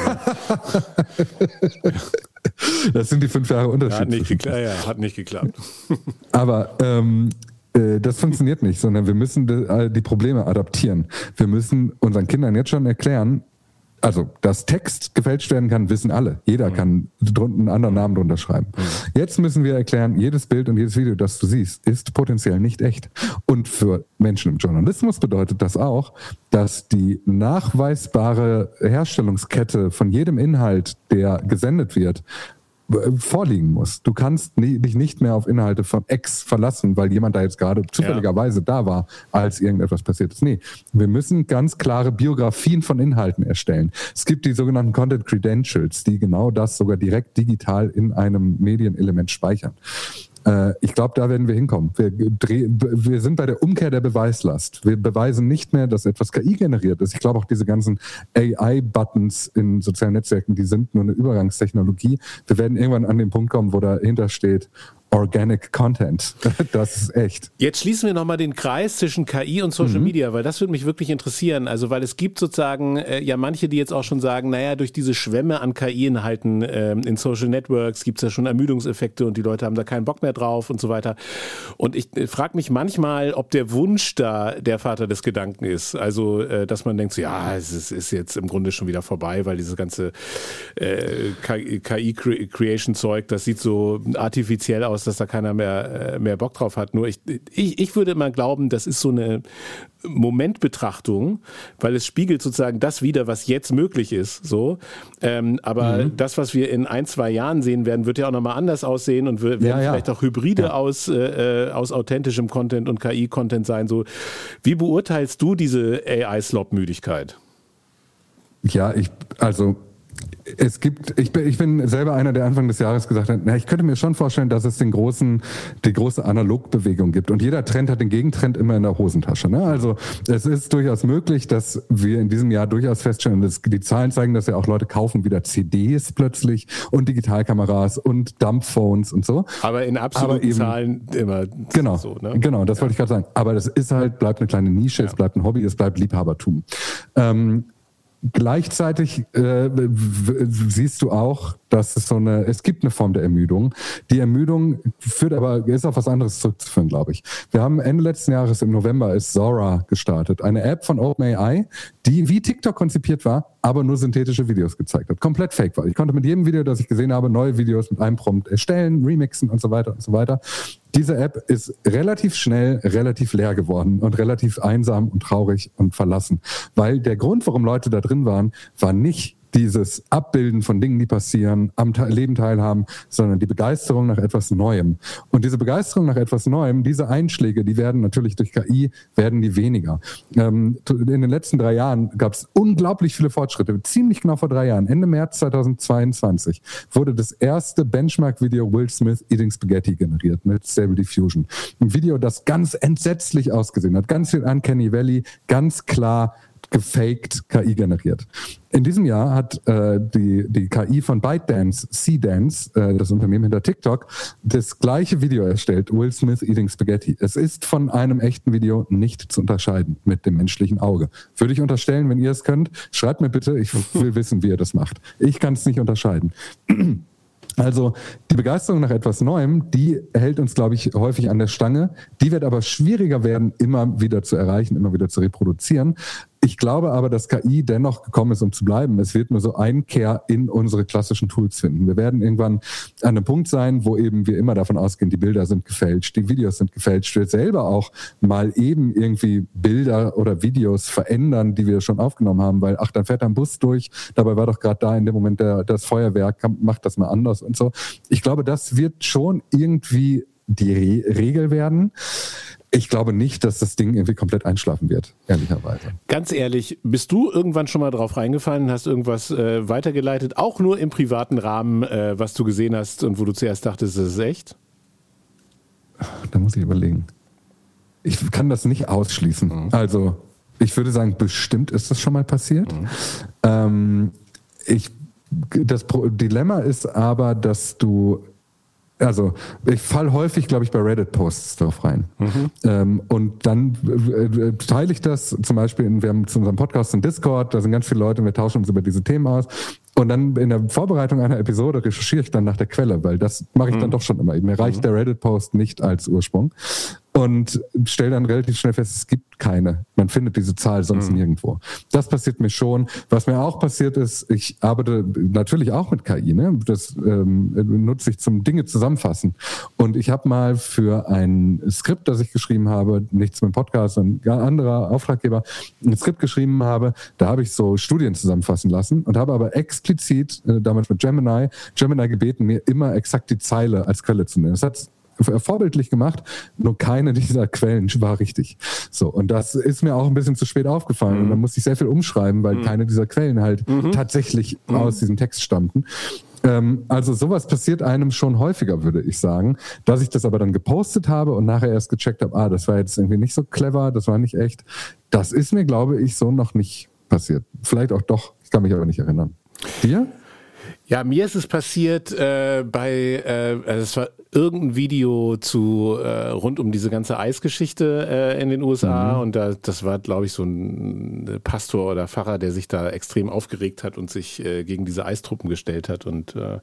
Das sind die fünf Jahre Unterschied. Hat nicht geklappt. Ja, hat nicht geklappt. Aber ähm, das funktioniert nicht, sondern wir müssen die Probleme adaptieren. Wir müssen unseren Kindern jetzt schon erklären, also dass Text gefälscht werden kann, wissen alle. Jeder mhm. kann drunten einen anderen Namen drunter schreiben. Mhm. Jetzt müssen wir erklären, jedes Bild und jedes Video, das du siehst, ist potenziell nicht echt. Und für Menschen im Journalismus bedeutet das auch, dass die nachweisbare Herstellungskette von jedem Inhalt, der gesendet wird, vorliegen muss. Du kannst nie, dich nicht mehr auf Inhalte von X verlassen, weil jemand da jetzt gerade zufälligerweise ja. da war, als irgendetwas passiert ist. Nee, wir müssen ganz klare Biografien von Inhalten erstellen. Es gibt die sogenannten Content Credentials, die genau das sogar direkt digital in einem Medienelement speichern. Äh, ich glaube, da werden wir hinkommen. Wir, dreh, wir sind bei der Umkehr der Beweislast. Wir beweisen nicht mehr, dass etwas K I generiert ist. Ich glaube auch diese ganzen A I-Buttons in sozialen Netzwerken, die sind nur eine Übergangstechnologie. Wir werden irgendwann an den Punkt kommen, wo dahinter steht, Organic Content. Das ist echt. Jetzt schließen wir nochmal den Kreis zwischen K I und Social mhm. Media, weil das würde mich wirklich interessieren. Also weil es gibt sozusagen äh, ja manche, die jetzt auch schon sagen, naja, durch diese Schwämme an K I-Inhalten äh, in Social Networks gibt es ja schon Ermüdungseffekte und die Leute haben da keinen Bock mehr drauf und so weiter. Und ich äh, frage mich manchmal, ob der Wunsch da der Vater des Gedanken ist. Also äh, dass man denkt, so, ja, es ist, ist jetzt im Grunde schon wieder vorbei, weil dieses ganze äh, K I-Creation-Zeug, das sieht so artifiziell aus, dass da keiner mehr, mehr Bock drauf hat. Nur ich, ich, ich würde mal glauben, das ist so eine Momentbetrachtung, weil es spiegelt sozusagen das wider, was jetzt möglich ist. So. Ähm, aber mhm. das, was wir in ein, zwei Jahren sehen werden, wird ja auch nochmal anders aussehen und werden ja, ja. vielleicht auch Hybride ja. aus, äh, aus authentischem Content und K I-Content sein. So. Wie beurteilst du diese A I-Slop-Müdigkeit? Ja, ich, also Es gibt, ich bin, ich bin selber einer, der Anfang des Jahres gesagt hat, na, ich könnte mir schon vorstellen, dass es den großen, die große Analogbewegung gibt. Und jeder Trend hat den Gegentrend immer in der Hosentasche. Ne? Also es ist durchaus möglich, dass wir in diesem Jahr durchaus feststellen, dass die Zahlen zeigen, dass ja auch Leute kaufen wieder C Ds plötzlich und Digitalkameras und Dumbphones und so. Aber in absoluten Aber eben, Zahlen immer genau, so. Ne? Genau, das ja. wollte ich gerade sagen. Aber das ist halt, bleibt eine kleine Nische, ja. es bleibt ein Hobby, es bleibt Liebhabertum. Ähm, Gleichzeitig äh, w- siehst du auch, dass es so eine, es gibt eine Form der Ermüdung. Die Ermüdung führt aber, ist auf was anderes zurückzuführen, glaube ich. Wir haben Ende letzten Jahres im November ist Zora gestartet. Eine App von OpenAI, die wie TikTok konzipiert war, aber nur synthetische Videos gezeigt hat. Komplett fake war. Ich konnte mit jedem Video, das ich gesehen habe, neue Videos mit einem Prompt erstellen, remixen und so weiter und so weiter. Diese App ist relativ schnell, relativ leer geworden und relativ einsam und traurig und verlassen. Weil der Grund, warum Leute da drin waren, war nicht dieses Abbilden von Dingen, die passieren, am Leben teilhaben, sondern die Begeisterung nach etwas Neuem. Und diese Begeisterung nach etwas Neuem, diese Einschläge, die werden natürlich durch K I, werden die weniger. Ähm, in den letzten drei Jahren gab es unglaublich viele Fortschritte. Ziemlich genau vor drei Jahren, Ende März zweitausendzweiundzwanzig, wurde das erste Benchmark-Video Will Smith Eating Spaghetti generiert mit Stable Diffusion. Ein Video, das ganz entsetzlich ausgesehen hat, ganz viel Uncanny Valley, ganz klar gefaked K I generiert. In diesem Jahr hat äh, die, die K I von ByteDance, C-Dance, äh, das Unternehmen hinter TikTok, das gleiche Video erstellt, Will Smith Eating Spaghetti. Es ist von einem echten Video nicht zu unterscheiden mit dem menschlichen Auge. Würde ich unterstellen, wenn ihr es könnt, schreibt mir bitte, ich will wissen, wie ihr das macht. Ich kann es nicht unterscheiden. Also die Begeisterung nach etwas Neuem, die hält uns, glaube ich, häufig an der Stange. Die wird aber schwieriger werden, immer wieder zu erreichen, immer wieder zu reproduzieren. Ich glaube aber, dass K I dennoch gekommen ist, um zu bleiben. Es wird nur so Einkehr in unsere klassischen Tools finden. Wir werden irgendwann an einem Punkt sein, wo eben wir immer davon ausgehen, die Bilder sind gefälscht, die Videos sind gefälscht. Wir selber auch mal eben irgendwie Bilder oder Videos verändern, die wir schon aufgenommen haben, weil, ach, dann fährt ein Bus durch, dabei war doch gerade da in dem Moment der, das Feuerwerk, macht das mal anders und so. Ich glaube, das wird schon irgendwie die Re- Regel werden. Ich glaube nicht, dass das Ding irgendwie komplett einschlafen wird, ehrlicherweise. Ganz ehrlich, bist du irgendwann schon mal drauf reingefallen, hast irgendwas äh, weitergeleitet, auch nur im privaten Rahmen, äh, was du gesehen hast und wo du zuerst dachtest, das ist echt? Da muss ich überlegen. Ich kann das nicht ausschließen. Mhm. Also, ich würde sagen, bestimmt ist das schon mal passiert. Mhm. Ähm, ich, das Pro- Dilemma ist aber, dass du Also ich falle häufig, glaube ich, bei Reddit-Posts drauf rein. Mhm. Ähm, und dann äh, teile ich das zum Beispiel, in, wir haben zu unserem Podcast einen Discord, da sind ganz viele Leute und wir tauschen uns über diese Themen aus. Und dann in der Vorbereitung einer Episode recherchiere ich dann nach der Quelle, weil das mache ich mhm. dann doch schon immer. Mir reicht mhm. der Reddit-Post nicht als Ursprung. Und stelle dann relativ schnell fest, es gibt keine. Man findet diese Zahl sonst mhm. nirgendwo. Das passiert mir schon. Was mir auch passiert ist, ich arbeite natürlich auch mit K I. Ne? Das ähm, nutze ich zum Dinge zusammenfassen. Und ich habe mal für ein Skript, das ich geschrieben habe, nichts mit dem Podcast, sondern ein anderer Auftraggeber, ein Skript geschrieben habe, da habe ich so Studien zusammenfassen lassen und habe aber explizit, äh, damals mit Gemini, Gemini gebeten, mir immer exakt die Zeile als Quelle zu nehmen. Das hat vorbildlich gemacht, nur keine dieser Quellen war richtig. So, und das ist mir auch ein bisschen zu spät aufgefallen. Mhm. Und dann musste ich sehr viel umschreiben, weil mhm. keine dieser Quellen halt mhm. tatsächlich mhm. aus diesem Text stammten. Ähm, also sowas passiert einem schon häufiger, würde ich sagen. Dass ich das aber dann gepostet habe und nachher erst gecheckt habe, ah, das war jetzt irgendwie nicht so clever, das war nicht echt. Das ist mir, glaube ich, so noch nicht passiert. Vielleicht auch doch, ich kann mich aber nicht erinnern. Dir? Ja, mir ist es passiert äh, bei, äh, also es war irgendein Video zu äh, rund um diese ganze Eisgeschichte äh, in den U S A mhm. und da, das war, glaube ich, so ein Pastor oder Pfarrer, der sich da extrem aufgeregt hat und sich äh, gegen diese Eistruppen gestellt hat und äh,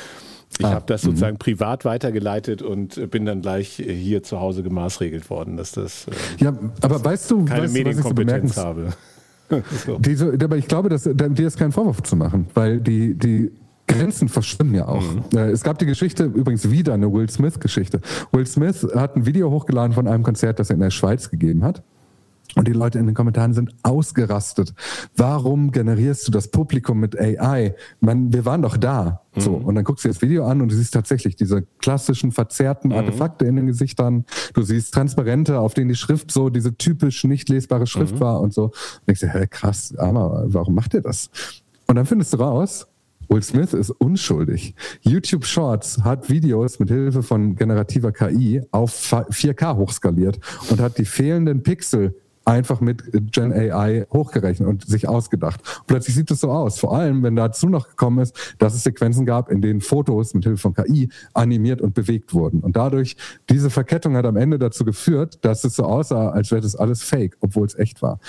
ich ah, habe das sozusagen m- privat weitergeleitet und bin dann gleich hier zu Hause gemaßregelt worden, dass das äh, ja, aber weißt du, keine weißt, Medienkompetenz so habe. So. Diese, aber ich glaube, dass, dir ist kein Vorwurf zu machen, weil die, die Grenzen verschwimmen ja auch. Mhm. Es gab die Geschichte, übrigens wieder eine Will Smith-Geschichte. Will Smith hat ein Video hochgeladen von einem Konzert, das er in der Schweiz gegeben hat. Und die Leute in den Kommentaren sind ausgerastet. Warum generierst du das Publikum mit A I? Man, wir waren doch da. Mhm. So. Und dann guckst du dir das Video an und du siehst tatsächlich diese klassischen verzerrten Artefakte mhm. in den Gesichtern. Du siehst Transparente, auf denen die Schrift so, diese typisch nicht lesbare Schrift mhm. war und so. Und denkst du, hä, krass, aber warum macht ihr das? Und dann findest du raus, Will Smith ist unschuldig. YouTube Shorts hat Videos mit Hilfe von generativer K I auf vier K hochskaliert und hat die fehlenden Pixel einfach mit Gen A I hochgerechnet und sich ausgedacht. Und plötzlich sieht es so aus. Vor allem, wenn dazu noch gekommen ist, dass es Sequenzen gab, in denen Fotos mit Hilfe von K I animiert und bewegt wurden. Und dadurch, diese Verkettung hat am Ende dazu geführt, dass es so aussah, als wäre das alles fake, obwohl es echt war.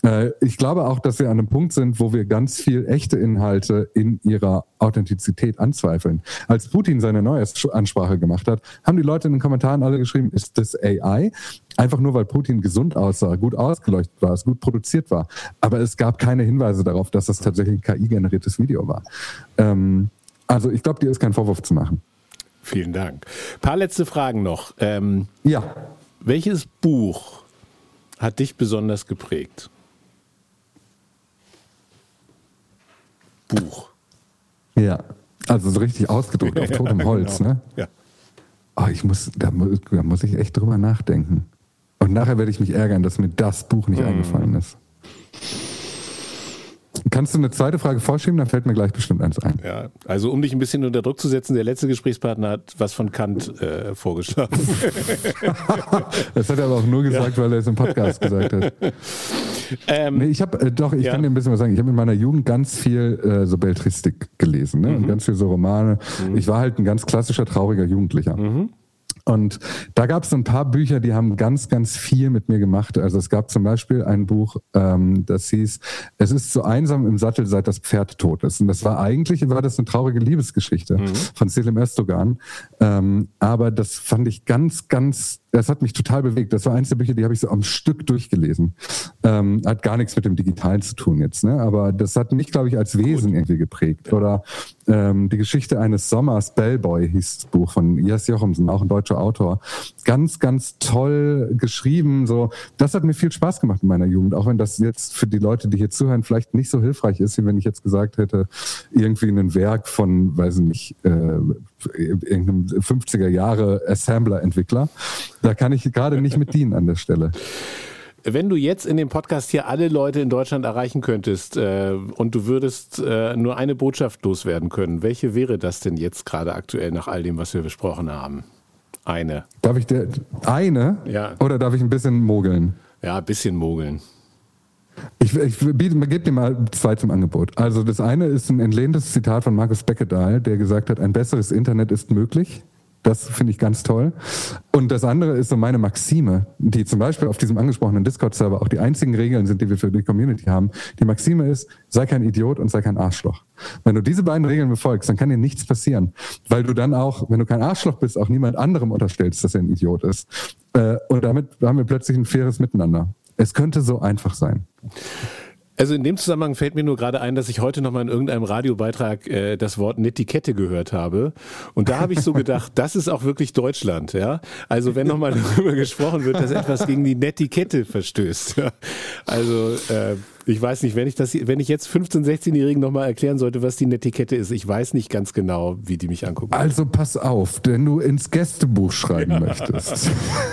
Ich glaube auch, dass wir an einem Punkt sind, wo wir ganz viel echte Inhalte in ihrer Authentizität anzweifeln. Als Putin seine neue Ansprache gemacht hat, haben die Leute in den Kommentaren alle geschrieben, ist das A I? Einfach nur, weil Putin gesund aussah, gut ausgeleuchtet war, es gut produziert war. Aber es gab keine Hinweise darauf, dass das tatsächlich ein K I-generiertes Video war. Ähm, also ich glaube, dir ist kein Vorwurf zu machen. Vielen Dank. Ein paar letzte Fragen noch. Ähm, ja. Welches Buch hat dich besonders geprägt? Buch. Ja, also so richtig ausgedruckt auf totem Holz, genau. ne? Ja. Oh, ich muss, da, da muss ich echt drüber nachdenken. Und nachher werde ich mich ärgern, dass mir das Buch nicht mm. eingefallen ist. Kannst du eine zweite Frage vorschieben? Dann fällt mir gleich bestimmt eins ein. Ja, also um dich ein bisschen unter Druck zu setzen, der letzte Gesprächspartner hat was von Kant äh, vorgeschlagen. Das hat er aber auch nur gesagt, ja. weil er es im Podcast gesagt hat. Ähm, nee, ich habe äh, doch, ich ja. kann dir ein bisschen was sagen. Ich habe in meiner Jugend ganz viel äh, so Belletristik gelesen, ne? Mhm. Und ganz viel so Romane. Mhm. Ich war halt ein ganz klassischer, trauriger Jugendlicher. Mhm. Und da gab es so ein paar Bücher, die haben ganz, ganz viel mit mir gemacht. Also es gab zum Beispiel ein Buch, ähm, das hieß, es ist so einsam im Sattel, seit das Pferd tot ist. Und das war eigentlich, war das eine traurige Liebesgeschichte mhm. von Selim Özdogan. Ähm, aber das fand ich ganz, ganz, das hat mich total bewegt. Das war eins der Bücher, die habe ich so am Stück durchgelesen. Ähm, hat gar nichts mit dem Digitalen zu tun jetzt, ne? Aber das hat mich, glaube ich, als Wesen Gut. irgendwie geprägt. Oder ähm, die Geschichte eines Sommers, Bellboy hieß das Buch von Jes Jochumsen, auch ein deutscher Autor. Ganz, ganz toll geschrieben. So, das hat mir viel Spaß gemacht in meiner Jugend, auch wenn das jetzt für die Leute, die hier zuhören, vielleicht nicht so hilfreich ist, wie wenn ich jetzt gesagt hätte, irgendwie ein Werk von, weiß ich nicht, äh, irgendeinem fünfziger Jahre Assembler-Entwickler. Da kann ich gerade nicht mit dienen an der Stelle. Wenn du jetzt in dem Podcast hier alle Leute in Deutschland erreichen könntest äh, und du würdest äh, nur eine Botschaft loswerden können, welche wäre das denn jetzt gerade aktuell nach all dem, was wir besprochen haben? Eine. Darf ich dir eine? Ja. Oder darf ich ein bisschen mogeln? Ja, ein bisschen mogeln. Ich, ich gebe dir mal zwei zum Angebot. Also das eine ist ein entlehntes Zitat von Markus Beckedahl, der gesagt hat, ein besseres Internet ist möglich. Das finde ich ganz toll. Und das andere ist so meine Maxime, die zum Beispiel auf diesem angesprochenen Discord-Server auch die einzigen Regeln sind, die wir für die Community haben. Die Maxime ist, sei kein Idiot und sei kein Arschloch. Wenn du diese beiden Regeln befolgst, dann kann dir nichts passieren. Weil du dann auch, wenn du kein Arschloch bist, auch niemand anderem unterstellst, dass er ein Idiot ist. Und damit haben wir plötzlich ein faires Miteinander. Es könnte so einfach sein. Also in dem Zusammenhang fällt mir nur gerade ein, dass ich heute nochmal in irgendeinem Radiobeitrag äh, das Wort Netiquette gehört habe. Und da habe ich so gedacht, das ist auch wirklich Deutschland. Ja? Also wenn nochmal darüber gesprochen wird, dass etwas gegen die Netiquette verstößt. Ja? Also äh, ich weiß nicht, wenn ich das, wenn ich jetzt fünfzehn-, sechzehnjährigen nochmal erklären sollte, was die Netiquette ist, ich weiß nicht ganz genau, wie die mich angucken. Also pass auf, wenn du ins Gästebuch schreiben ja. möchtest.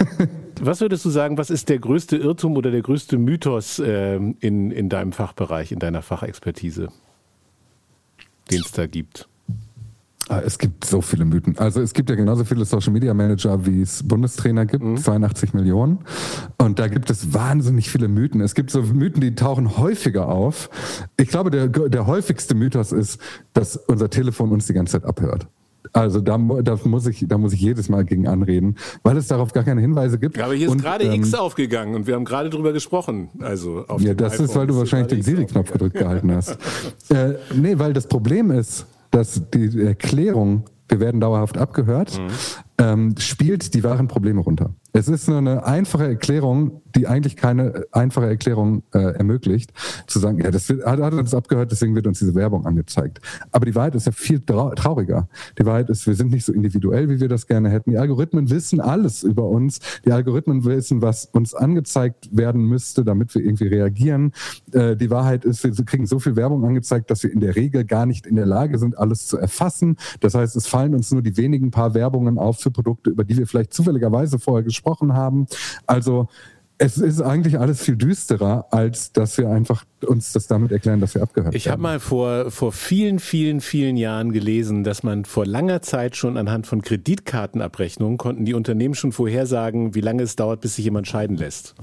Was würdest du sagen, was ist der größte Irrtum oder der größte Mythos äh, in, in deinem Fachbereich, in deiner Fachexpertise, den es da gibt? Es gibt so viele Mythen. Also es gibt ja genauso viele Social Media Manager, wie es Bundestrainer gibt, mhm. zweiundachtzig Millionen. Und da gibt es wahnsinnig viele Mythen. Es gibt so Mythen, die tauchen häufiger auf. Ich glaube, der, der häufigste Mythos ist, dass unser Telefon uns die ganze Zeit abhört. Also da, da, muss ich, da muss ich jedes Mal gegen anreden, weil es darauf gar keine Hinweise gibt. Ja, aber hier ist und, gerade ähm, X aufgegangen und wir haben gerade drüber gesprochen. Also auf ja, das iPhone ist, weil du wahrscheinlich den Siri-Knopf gedrückt gehalten hast. äh, nee, weil das Problem ist, dass die Erklärung, wir werden dauerhaft abgehört, mhm. ähm, spielt die wahren Probleme runter. Es ist nur eine einfache Erklärung, die eigentlich keine einfache Erklärung äh, ermöglicht, zu sagen, ja, das wird, hat, hat uns abgehört, deswegen wird uns diese Werbung angezeigt. Aber die Wahrheit ist ja viel trauriger. Die Wahrheit ist, wir sind nicht so individuell, wie wir das gerne hätten. Die Algorithmen wissen alles über uns. Die Algorithmen wissen, was uns angezeigt werden müsste, damit wir irgendwie reagieren. Äh, die Wahrheit ist, wir kriegen so viel Werbung angezeigt, dass wir in der Regel gar nicht in der Lage sind, alles zu erfassen. Das heißt, es fallen uns nur die wenigen paar Werbungen auf für Produkte, über die wir vielleicht zufälligerweise vorher gesprochen haben. Also es ist eigentlich alles viel düsterer, als dass wir einfach uns das damit erklären, dass wir abgehört Ich habe mal vor, vor vielen, vielen, vielen Jahren gelesen, dass man vor langer Zeit schon anhand von Kreditkartenabrechnungen konnten die Unternehmen schon vorhersagen, wie lange es dauert, bis sich jemand scheiden lässt.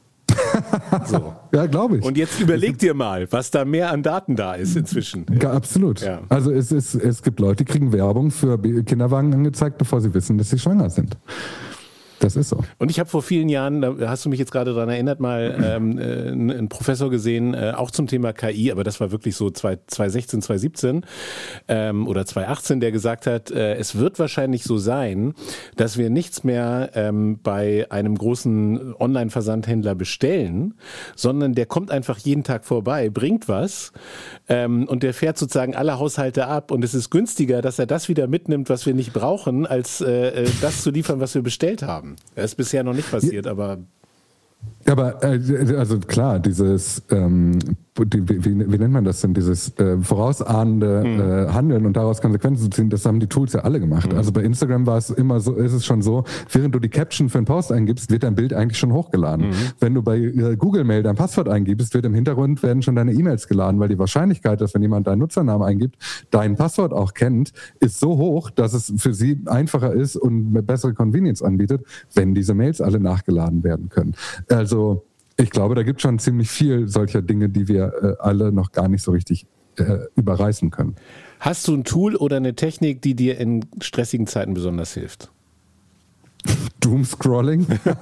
So. Ja, glaube ich. Und jetzt überleg dir mal, was da mehr an Daten da ist inzwischen. Ja, absolut. Ja. Also es, ist, es gibt Leute, die kriegen Werbung für Kinderwagen angezeigt, bevor sie wissen, dass sie schwanger sind. Das ist so. Und ich habe vor vielen Jahren, da hast du mich jetzt gerade daran erinnert, mal ähm, äh, einen Professor gesehen, äh, auch zum Thema K I, aber das war wirklich so zwanzig sechzehn, zwanzig siebzehn ähm, oder zwanzig achtzehn, der gesagt hat, äh, es wird wahrscheinlich so sein, dass wir nichts mehr ähm, bei einem großen Online-Versandhändler bestellen, sondern der kommt einfach jeden Tag vorbei, bringt was ähm, und der fährt sozusagen alle Haushalte ab und es ist günstiger, dass er das wieder mitnimmt, was wir nicht brauchen, als äh, das zu liefern, was wir bestellt haben. Das ist bisher noch nicht passiert, aber... Aber äh, also klar, dieses, ähm, die, wie, wie nennt man das denn, dieses äh, vorausahnende mhm. äh, Handeln und daraus Konsequenzen zu ziehen, das haben die Tools ja alle gemacht. Mhm. Also bei Instagram war es immer so, ist es schon so, während du die Caption für einen Post eingibst, wird dein Bild eigentlich schon hochgeladen. Mhm. Wenn du bei äh, Google Mail dein Passwort eingibst, wird im Hintergrund werden schon deine E-Mails geladen, weil die Wahrscheinlichkeit, dass wenn jemand deinen Nutzernamen eingibt, dein Passwort auch kennt, ist so hoch, dass es für sie einfacher ist und eine bessere Convenience anbietet, wenn diese Mails alle nachgeladen werden können. Also ich glaube, da gibt es schon ziemlich viel solcher Dinge, die wir äh, alle noch gar nicht so richtig äh, überreißen können. Hast du ein Tool oder eine Technik, die dir in stressigen Zeiten besonders hilft? Doomscrolling?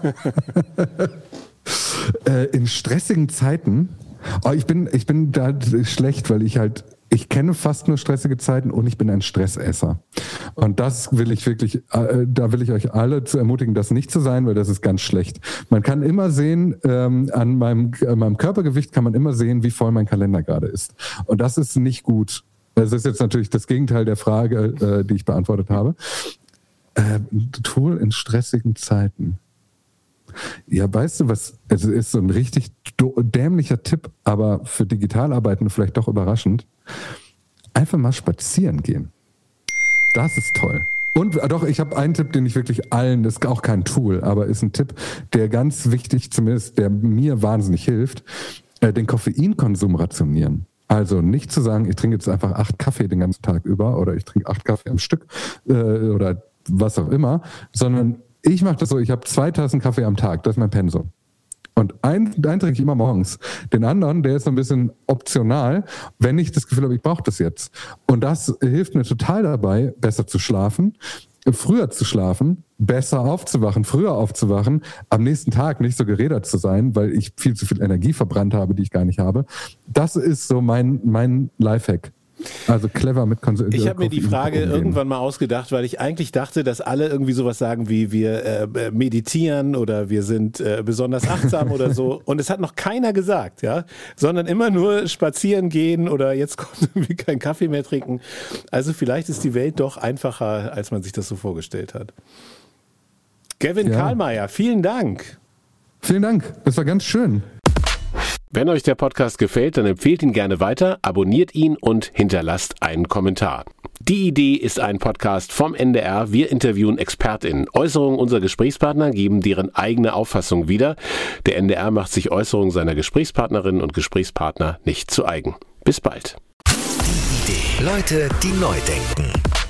äh, in stressigen Zeiten? Oh, ich bin, ich bin da schlecht, weil ich halt Ich kenne fast nur stressige Zeiten und ich bin ein Stressesser. Und das will ich wirklich, äh, da will ich euch alle zu ermutigen, das nicht zu sein, weil das ist ganz schlecht. Man kann immer sehen, ähm, an meinem, an meinem Körpergewicht kann man immer sehen, wie voll mein Kalender gerade ist. Und das ist nicht gut. Das ist jetzt natürlich das Gegenteil der Frage, äh, die ich beantwortet habe. Äh, Tool in stressigen Zeiten. Ja, weißt du was, es ist so ein richtig dämlicher Tipp, aber für Digitalarbeitende vielleicht doch überraschend. Einfach mal spazieren gehen. Das ist toll. Und doch, ich habe einen Tipp, den ich wirklich allen, das ist auch kein Tool, aber ist ein Tipp, der ganz wichtig, zumindest der mir wahnsinnig hilft, äh, den Koffeinkonsum rationieren. Also nicht zu sagen, ich trinke jetzt einfach acht Kaffee den ganzen Tag über oder ich trinke acht Kaffee am Stück äh, oder was auch immer, sondern ich mache das so, ich habe zwei Tassen Kaffee am Tag, das ist mein Pensum. Und einen, einen trinke ich immer morgens. Den anderen, der ist so ein bisschen optional, wenn ich das Gefühl habe, ich brauche das jetzt. Und das hilft mir total dabei, besser zu schlafen, früher zu schlafen, besser aufzuwachen, früher aufzuwachen, am nächsten Tag nicht so gerädert zu sein, weil ich viel zu viel Energie verbrannt habe, die ich gar nicht habe. Das ist so mein, mein Lifehack. Also clever mit Konsum. Ich habe mir die Frage irgendwann mal ausgedacht, weil ich eigentlich dachte, dass alle irgendwie sowas sagen wie wir äh, meditieren oder wir sind äh, besonders achtsam oder so. Und es hat noch keiner gesagt, ja, sondern immer nur spazieren gehen oder jetzt kommt irgendwie kein Kaffee mehr trinken. Also vielleicht ist die Welt doch einfacher, als man sich das so vorgestellt hat. Gavin ja. Karlmeier, vielen Dank. Vielen Dank, das war ganz schön. Wenn euch der Podcast gefällt, dann empfehlt ihn gerne weiter, abonniert ihn und hinterlasst einen Kommentar. Die Idee ist ein Podcast vom N D R. Wir interviewen ExpertInnen. Äußerungen unserer Gesprächspartner geben deren eigene Auffassung wieder. Der N D R macht sich Äußerungen seiner Gesprächspartnerinnen und Gesprächspartner nicht zu eigen. Bis bald. Die Idee. Leute, die neu denken.